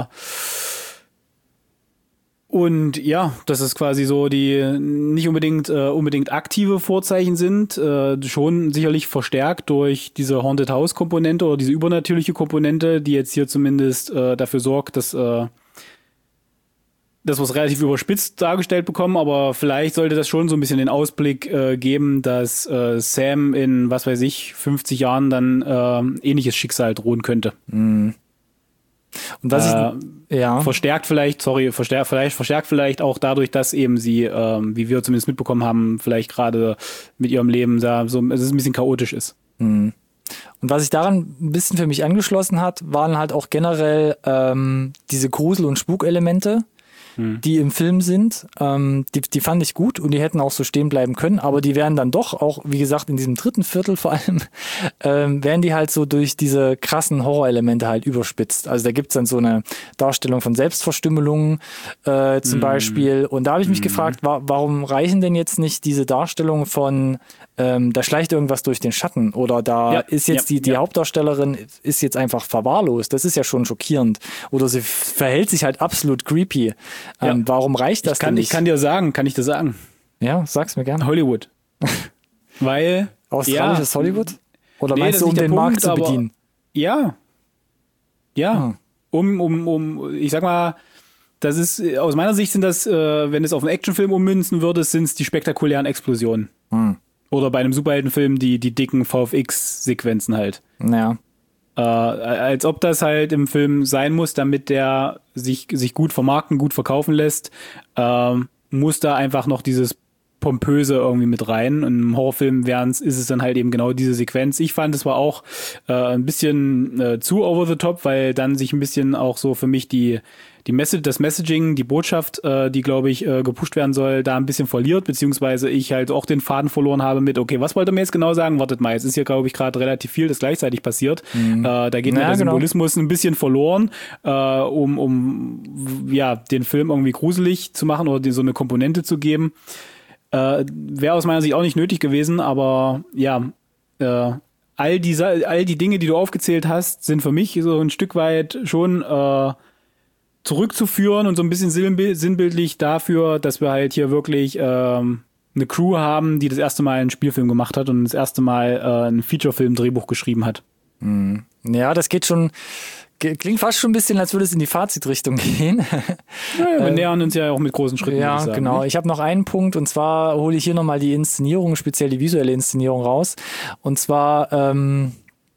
und ja, dass es quasi so die nicht unbedingt äh, unbedingt aktive Vorzeichen sind, äh, schon sicherlich verstärkt durch diese Haunted House Komponente oder diese übernatürliche Komponente, die jetzt hier zumindest äh, dafür sorgt, dass äh, dass wir es relativ überspitzt dargestellt bekommen, aber vielleicht sollte das schon so ein bisschen den Ausblick äh, geben, dass äh, Sam in, was weiß ich, fünfzig Jahren dann äh, ähnliches Schicksal drohen könnte. Und was Äh, ich, ja. Verstärkt vielleicht, sorry, verstärkt vielleicht, verstärkt vielleicht auch dadurch, dass eben sie, ähm, wie wir zumindest mitbekommen haben, vielleicht gerade mit ihrem Leben da so, es ist ein bisschen chaotisch ist. Und was sich daran ein bisschen für mich angeschlossen hat, waren halt auch generell ähm, diese Grusel- und Spukelemente, die im Film sind. Ähm, die, die fand ich gut und die hätten auch so stehen bleiben können, aber die werden dann doch auch, wie gesagt, in diesem dritten Viertel vor allem, ähm, werden die halt so durch diese krassen Horrorelemente halt überspitzt. Also da gibt's dann so eine Darstellung von Selbstverstümmelungen äh, zum mm. Beispiel. Und da habe ich mich mm. gefragt, wa- warum reichen denn jetzt nicht diese Darstellung von ähm, da schleicht irgendwas durch den Schatten oder da Ja, ist jetzt ja, die, die ja. Hauptdarstellerin ist jetzt einfach verwahrlost. Das ist ja schon schockierend. Oder sie verhält sich halt absolut creepy. Ähm, Ja. Warum reicht das Ich kann, denn ich nicht? kann dir sagen, kann ich dir sagen. Ja, sag's mir gerne. Hollywood. Weil, Australisches ja, Hollywood? Oder Nee, meinst das du, ist um nicht der den Markt Punkt, zu aber- bedienen? ja, ja, Ah. um, um, um, ich sag mal, das ist, äh, aus meiner Sicht sind das, äh, wenn es auf einen Actionfilm ummünzen würde, sind es die spektakulären Explosionen. Hm. Oder bei einem Superheldenfilm die, die dicken V F X-Sequenzen halt. Naja. Äh, als ob das halt im Film sein muss, damit der sich, sich gut vermarkten, gut verkaufen lässt, ähm, muss da einfach noch dieses Pompöse irgendwie mit rein. Und im Horrorfilm wären's, ist es dann halt eben genau diese Sequenz. Ich fand, es war auch äh, ein bisschen äh, zu over the top, weil dann sich ein bisschen auch so für mich die die Message, das Messaging, die Botschaft, äh, die, glaube ich, äh, gepusht werden soll, da ein bisschen verliert, beziehungsweise ich halt auch den Faden verloren habe mit, okay, was wollte er mir jetzt genau sagen? Wartet mal, jetzt ist hier, glaube ich, gerade relativ viel, das gleichzeitig passiert. Mhm. Äh, da geht mir Ja, der genau. Symbolismus ein bisschen verloren, äh, um, um ja den Film irgendwie gruselig zu machen oder die, so eine Komponente zu geben. Äh, Wäre aus meiner Sicht auch nicht nötig gewesen, aber ja, äh, all die, all die Dinge, die du aufgezählt hast, sind für mich so ein Stück weit schon äh, zurückzuführen und so ein bisschen sinnbildlich dafür, dass wir halt hier wirklich ähm, eine Crew haben, die das erste Mal einen Spielfilm gemacht hat und das erste Mal äh, ein Featurefilm-Drehbuch geschrieben hat. Mhm. Ja, das geht schon, klingt fast schon ein bisschen, als würde es in die Fazitrichtung gehen. Ja, wir äh, nähern uns ja auch mit großen Schritten. Ja, würde ich sagen, genau. nicht? Ich habe noch einen Punkt und zwar hole ich hier nochmal die Inszenierung, speziell die visuelle Inszenierung raus. Und zwar ähm,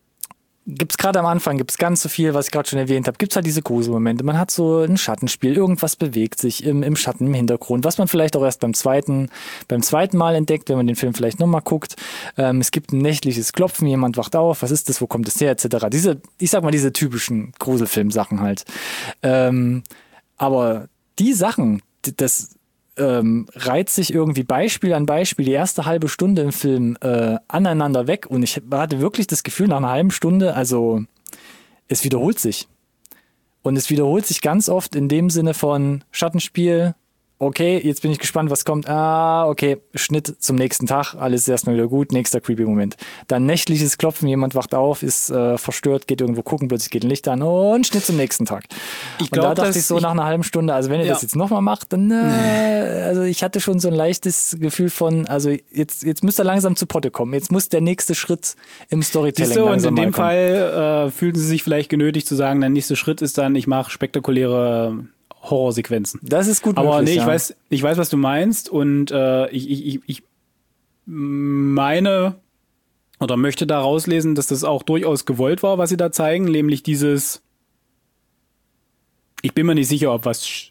gibt es gerade am Anfang, gibt es ganz so viel, was ich gerade schon erwähnt habe, gibt es halt diese Gruselmomente. Man hat so ein Schattenspiel, irgendwas bewegt sich im, im Schatten, im Hintergrund, was man vielleicht auch erst beim zweiten, beim zweiten Mal entdeckt, wenn man den Film vielleicht nochmal guckt. Ähm, es gibt ein nächtliches Klopfen, jemand wacht auf, was ist das, wo kommt es her, et cetera. Diese, ich sag mal, diese typischen Gruselfilm-Sachen halt. Ähm, aber die Sachen, das ähm, reiht sich irgendwie Beispiel an Beispiel die erste halbe Stunde im Film äh, aneinander weg und ich hatte wirklich das Gefühl nach einer halben Stunde, also es wiederholt sich. Und es wiederholt sich ganz oft in dem Sinne von Schattenspiel, okay, jetzt bin ich gespannt, was kommt. Ah, okay, Schnitt zum nächsten Tag, alles ist erstmal wieder gut, nächster creepy Moment. Dann nächtliches Klopfen, jemand wacht auf, ist äh, verstört, geht irgendwo gucken, plötzlich geht ein Licht an und Schnitt zum nächsten Tag. Ich glaub, und da dachte ich so ich, nach einer halben Stunde, also wenn ihr ja. das jetzt nochmal macht, dann, äh, also ich hatte schon so ein leichtes Gefühl von, also jetzt, jetzt müsst ihr langsam zu Potte kommen, jetzt muss der nächste Schritt im Storytelling Siehst du, langsam und in dem kommen. Fall äh, fühlten sie sich vielleicht genötigt zu sagen, der nächste Schritt ist dann, ich mache spektakuläre Horrorsequenzen. Das ist gut Aber möglich, nee, ich ja. weiß, ich weiß, was du meinst und äh, ich, ich, ich meine oder möchte da rauslesen, dass das auch durchaus gewollt war, was sie da zeigen, nämlich dieses, ich bin mir nicht sicher, ob was,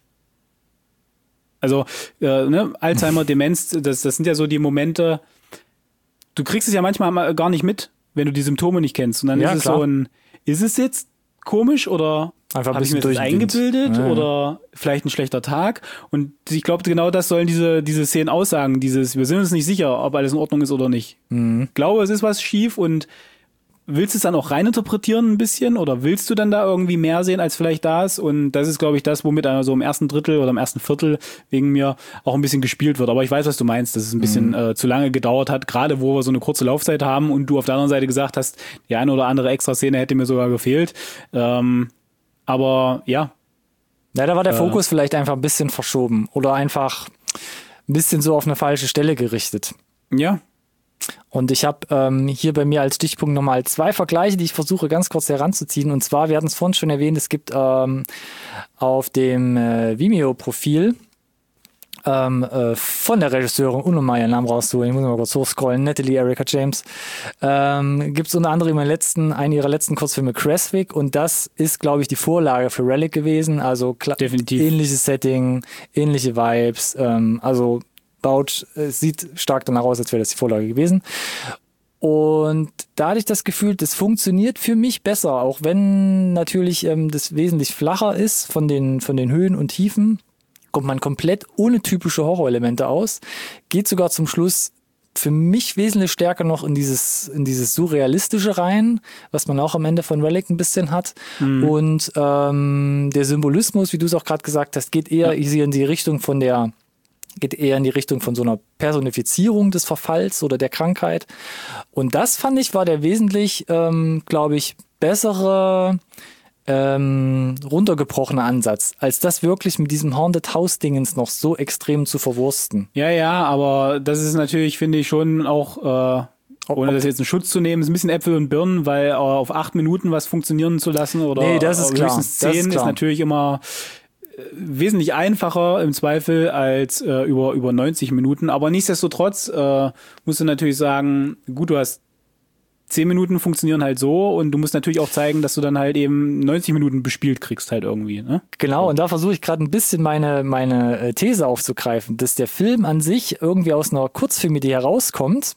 also äh, ne, Alzheimer, Demenz, das, das sind ja so die Momente, du kriegst es ja manchmal gar nicht mit, wenn du die Symptome nicht kennst und dann ja, ist es klar. so ein, ist es jetzt komisch oder habe ich mir das eingebildet ja, oder vielleicht ein schlechter Tag? Und ich glaube, genau das sollen diese diese Szenen aussagen. Dieses, wir sind uns nicht sicher, ob alles in Ordnung ist oder nicht. Mhm. Ich glaube, es ist was schief und willst du es dann auch reininterpretieren ein bisschen oder willst du dann da irgendwie mehr sehen, als vielleicht da ist? Und das ist, glaube ich, das, womit so im ersten Drittel oder im ersten Viertel wegen mir auch ein bisschen gespielt wird. Aber ich weiß, was du meinst, dass es ein bisschen mhm. äh, zu lange gedauert hat, gerade wo wir so eine kurze Laufzeit haben und du auf der anderen Seite gesagt hast, die eine oder andere Extra-Szene hätte mir sogar gefehlt. Ähm, aber ja. Ja, da war der äh, Fokus vielleicht einfach ein bisschen verschoben oder einfach ein bisschen so auf eine falsche Stelle gerichtet. Ja. Und ich habe ähm, hier bei mir als Stichpunkt nochmal zwei Vergleiche, die ich versuche ganz kurz heranzuziehen. Und zwar, wir hatten es vorhin schon erwähnt, es gibt ähm, auf dem äh, Vimeo-Profil ähm, äh, von der Regisseurin, ohne mal ihren Namen rauszuholen, ich muss mal kurz hochscrollen, Natalie Erika James, ähm, gibt es unter anderem ihren letzten, einen ihrer letzten Kurzfilme, Creswick, und das ist, glaube ich, die Vorlage für Relic gewesen. Also klar, definitiv ähnliches Setting, ähnliche Vibes, ähm, also baut, es sieht stark danach aus, als wäre das die Vorlage gewesen. Und da hatte ich das Gefühl, das funktioniert für mich besser, auch wenn natürlich ähm, das wesentlich flacher ist von den, von den Höhen und Tiefen, kommt man komplett ohne typische Horrorelemente aus, geht sogar zum Schluss für mich wesentlich stärker noch in dieses, in dieses Surrealistische rein, was man auch am Ende von Relic ein bisschen hat. Mhm. Und ähm, der Symbolismus, wie du es auch gerade gesagt hast, geht eher ja. in die Richtung von der geht eher in die Richtung von so einer Personifizierung des Verfalls oder der Krankheit. Und das, fand ich, war der wesentlich, ähm, glaube ich, bessere, ähm, runtergebrochene Ansatz, als das wirklich mit diesem Haunted House-Dingens noch so extrem zu verwursten. Ja, ja, aber das ist natürlich, finde ich, schon auch, äh, ohne das jetzt in Schutz zu nehmen, ist ein bisschen Äpfel und Birnen, weil äh, auf acht Minuten was funktionieren zu lassen oder nee, das ist klar. höchstens zehn das ist, ist natürlich immer wesentlich einfacher im Zweifel als äh, über über neunzig Minuten, aber nichtsdestotrotz äh, musst du natürlich sagen, gut, du hast zehn Minuten funktionieren halt so und du musst natürlich auch zeigen, dass du dann halt eben neunzig Minuten bespielt kriegst halt irgendwie, ne? Genau, und da versuche ich gerade ein bisschen meine meine These aufzugreifen, dass der Film an sich irgendwie aus einer Kurzfilmidee herauskommt.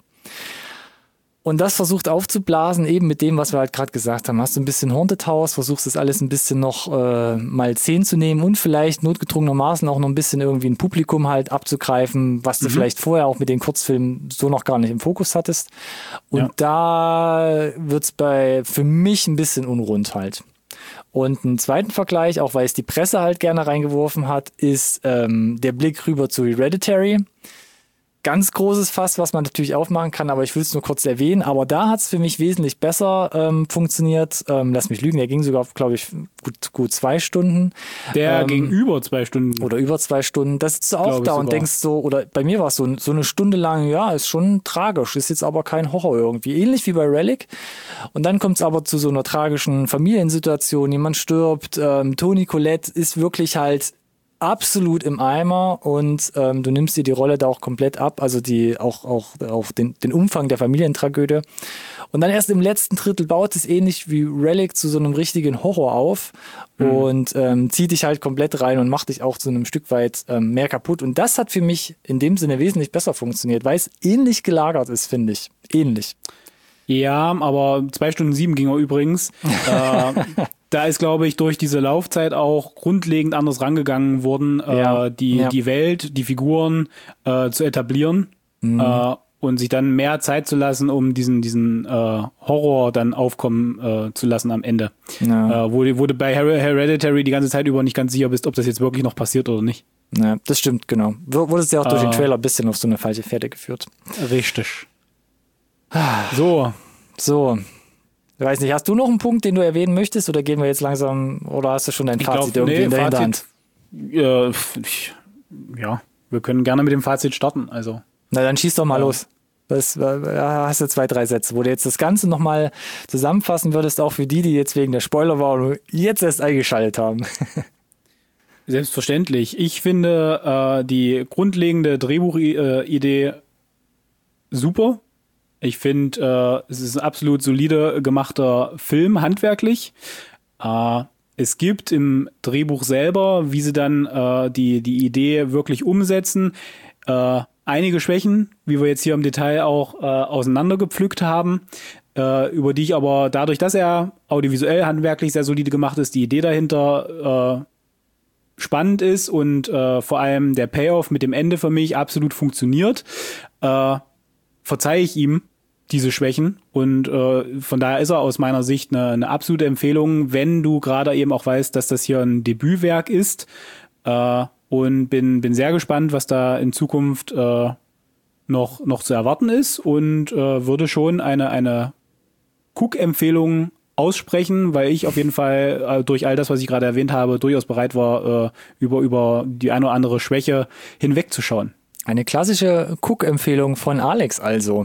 Und das versucht aufzublasen, eben mit dem, was wir halt gerade gesagt haben. Hast du ein bisschen Haunted House, versuchst das alles ein bisschen noch äh, mal zehn zu nehmen und vielleicht notgedrungenermaßen auch noch ein bisschen irgendwie ein Publikum halt abzugreifen, was du mhm. vielleicht vorher auch mit den Kurzfilmen so noch gar nicht im Fokus hattest. Und ja. da wird's bei für mich ein bisschen unrund halt. Und einen zweiten Vergleich, auch weil es die Presse halt gerne reingeworfen hat, ist ähm, der Blick rüber zu Hereditary. Ganz großes Fass, was man natürlich aufmachen kann, aber ich will es nur kurz erwähnen. Aber da hat es für mich wesentlich besser ähm, funktioniert. Ähm, lass mich lügen, der ging sogar, glaube ich, gut, gut zwei Stunden. Der ähm, ging über zwei Stunden. Oder über zwei Stunden. Das sitzt du auch da und sogar. Denkst so, oder bei mir war es so, so eine Stunde lang, ja, ist schon tragisch, ist jetzt aber kein Horror irgendwie. Ähnlich wie bei Relic. Und dann kommt es aber zu so einer tragischen Familiensituation. Jemand stirbt. Ähm, Toni Collette ist wirklich halt absolut im Eimer und ähm, du nimmst dir die Rolle da auch komplett ab, also die auch auch auch den den Umfang der Familientragödie. Und dann erst im letzten Drittel baut es ähnlich wie Relic zu so einem richtigen Horror auf mhm. und ähm, zieht dich halt komplett rein und macht dich auch zu einem Stück weit ähm, mehr kaputt. Und das hat für mich in dem Sinne wesentlich besser funktioniert, weil es ähnlich gelagert ist, finde ich. Ähnlich. Ja, aber zwei Stunden sieben ging er übrigens. äh, Da ist, glaube ich, durch diese Laufzeit auch grundlegend anders rangegangen worden, ja, äh, die, ja. die Welt, die Figuren äh, zu etablieren mhm. äh, und sich dann mehr Zeit zu lassen, um diesen diesen äh, Horror dann aufkommen äh, zu lassen am Ende. Ja. Äh, wo, wo du bei Hereditary die ganze Zeit über nicht ganz sicher bist, ob das jetzt wirklich noch passiert oder nicht. Ja, das stimmt, genau. Wurde es ja auch durch äh, den Trailer ein bisschen auf so eine falsche Fährte geführt. Richtig. So. So. Ich weiß nicht, hast du noch einen Punkt, den du erwähnen möchtest, oder gehen wir jetzt langsam, oder hast du schon dein Ich Fazit glaub, irgendwie nee, in der Fazit, Hinterhand? Äh, ich, ja, wir können gerne mit dem Fazit starten. Also. Na, dann schieß doch mal Ja. los. Das, äh, hast du zwei, drei Sätze, wo du jetzt das Ganze nochmal zusammenfassen würdest, auch für die, die jetzt wegen der Spoilerwarnung jetzt erst eingeschaltet haben. Selbstverständlich. Ich finde äh, die grundlegende Drehbuchidee super. Ich finde, äh, es ist ein absolut solide gemachter Film, handwerklich. Äh, es gibt im Drehbuch selber, wie sie dann äh, die, die Idee wirklich umsetzen, äh, einige Schwächen, wie wir jetzt hier im Detail auch äh, auseinandergepflückt haben, äh, über die ich aber dadurch, dass er audiovisuell, handwerklich sehr solide gemacht ist, die Idee dahinter äh, spannend ist und äh, vor allem der Payoff mit dem Ende für mich absolut funktioniert, äh, verzeihe ich ihm diese Schwächen und äh, von daher ist er aus meiner Sicht eine, eine absolute Empfehlung, wenn du gerade eben auch weißt, dass das hier ein Debütwerk ist, äh, und bin bin sehr gespannt, was da in Zukunft äh, noch noch zu erwarten ist und äh, würde schon eine eine Guck-Empfehlung aussprechen, weil ich auf jeden Fall äh, durch all das, was ich gerade erwähnt habe, durchaus bereit war, äh, über über die eine oder andere Schwäche hinwegzuschauen. Eine klassische Guck-Empfehlung von Alex also.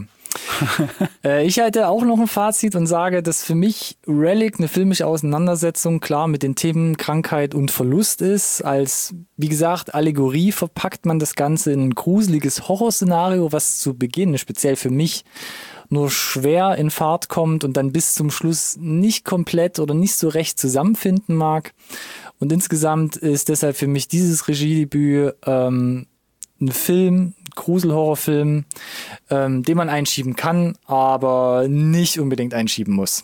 äh, ich halte auch noch ein Fazit und sage, dass für mich Relic eine filmische Auseinandersetzung klar mit den Themen Krankheit und Verlust ist. Als, wie gesagt, Allegorie verpackt man das Ganze in ein gruseliges Horrorszenario, was zu Beginn, speziell für mich, nur schwer in Fahrt kommt und dann bis zum Schluss nicht komplett oder nicht so recht zusammenfinden mag. Und insgesamt ist deshalb für mich dieses Regiedebüt ähm, ein Film, Grusel-Horrorfilm, ähm, den man einschieben kann, aber nicht unbedingt einschieben muss.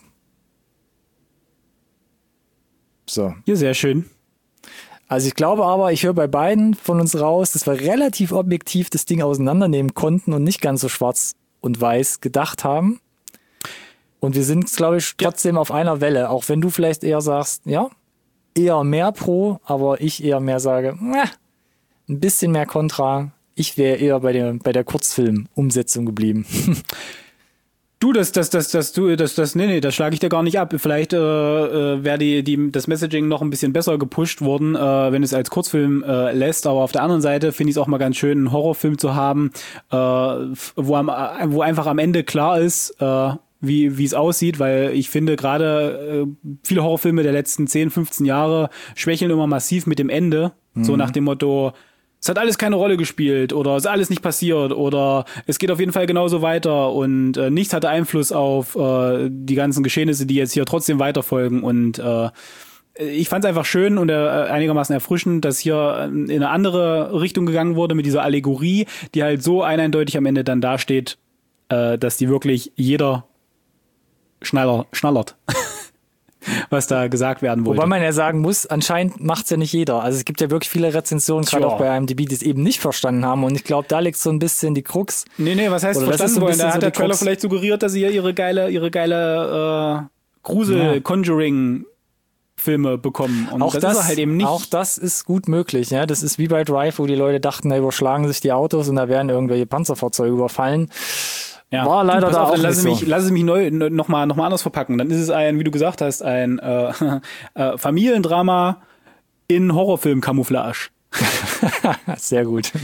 So. Ja, sehr schön. Also ich glaube aber, ich höre bei beiden von uns raus, dass wir relativ objektiv das Ding auseinandernehmen konnten und nicht ganz so schwarz und weiß gedacht haben. Und wir sind, glaube ich, trotzdem ja. auf einer Welle, auch wenn du vielleicht eher sagst, ja, eher mehr pro, aber ich eher mehr sage, äh, ein bisschen mehr Kontra. Ich wäre eher bei der, bei der Kurzfilm-Umsetzung geblieben. Du, das, das, das, das, du, das, das, nee, nee, das schlage ich dir gar nicht ab. Vielleicht äh, äh, wäre die, die, das Messaging noch ein bisschen besser gepusht worden, äh, wenn es als Kurzfilm äh, lässt. Aber auf der anderen Seite finde ich es auch mal ganz schön, einen Horrorfilm zu haben, äh, wo, am, wo einfach am Ende klar ist, äh, wie wie es aussieht, weil ich finde gerade äh, viele Horrorfilme der letzten zehn, fünfzehn Jahre schwächeln immer massiv mit dem Ende. Mhm. So nach dem Motto, es hat alles keine Rolle gespielt oder es ist alles nicht passiert oder es geht auf jeden Fall genauso weiter und äh, nichts hatte Einfluss auf äh, die ganzen Geschehnisse, die jetzt hier trotzdem weiterfolgen. Und äh, ich fand es einfach schön und äh, einigermaßen erfrischend, dass hier in eine andere Richtung gegangen wurde mit dieser Allegorie, die halt so eindeutig am Ende dann dasteht, äh, dass die wirklich jeder schneller schnallert. Was da gesagt werden wollte. Wobei man ja sagen muss, anscheinend macht's ja nicht jeder. Also es gibt ja wirklich viele Rezensionen, gerade auch bei I M D B, die es eben nicht verstanden haben. Und ich glaube, da liegt so ein bisschen die Krux. Nee, nee, was heißt Oder verstanden so wollen? Da hat so der Trailer Krux. vielleicht suggeriert, dass sie ja ihre geile, ihre geile äh, Grusel-Conjuring-Filme bekommen. Und auch das, das ist er halt eben nicht. Auch das ist gut möglich. Ja, das ist wie bei Drive, wo die Leute dachten, da überschlagen sich die Autos und da werden irgendwelche Panzerfahrzeuge überfallen. Ja. War leider du, da auf, auch dann lass nicht mich, so. Lass es mich neu noch mal, noch mal anders verpacken. Dann ist es ein, wie du gesagt hast, ein äh, äh, Familiendrama in Horrorfilm-Camouflage. Sehr gut.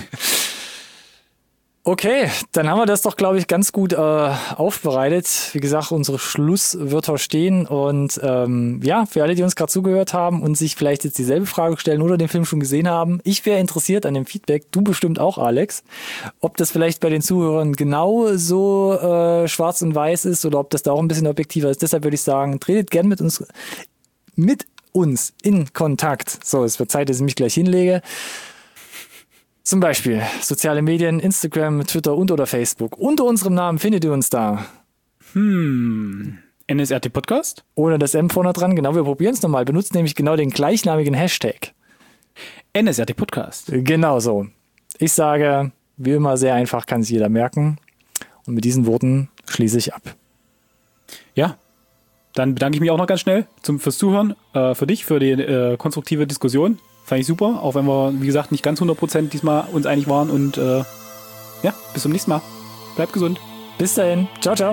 Okay, dann haben wir das doch, glaube ich, ganz gut äh, aufbereitet. Wie gesagt, unsere Schlusswörter stehen. Und ähm, ja, für alle, die uns gerade zugehört haben und sich vielleicht jetzt dieselbe Frage stellen oder den Film schon gesehen haben, ich wäre interessiert an dem Feedback, du bestimmt auch, Alex, ob das vielleicht bei den Zuhörern genau so äh, schwarz und weiß ist oder ob das da auch ein bisschen objektiver ist. Deshalb würde ich sagen, tretet gern mit uns, mit uns in Kontakt. So, es wird Zeit, dass ich mich gleich hinlege. Zum Beispiel soziale Medien, Instagram, Twitter und oder Facebook. Unter unserem Namen findet ihr uns da. Hm. N S R T Podcast? Ohne das M vorne dran. Genau, wir probieren es nochmal. Benutzt nämlich genau den gleichnamigen Hashtag. N S R T Podcast. Genau so. Ich sage, wie immer sehr einfach, kann sich jeder merken. Und mit diesen Worten schließe ich ab. Ja. Dann bedanke ich mich auch noch ganz schnell zum, fürs Zuhören, äh, für dich, für die äh, konstruktive Diskussion. Fand ich super, auch wenn wir, wie gesagt, nicht ganz hundert Prozent diesmal uns einig waren. Und äh, ja, bis zum nächsten Mal. Bleibt gesund. Bis dahin. Ciao, ciao.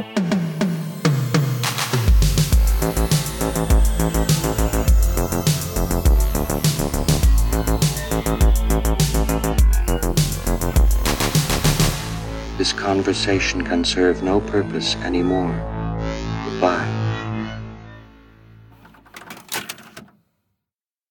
This conversation can serve no purpose anymore.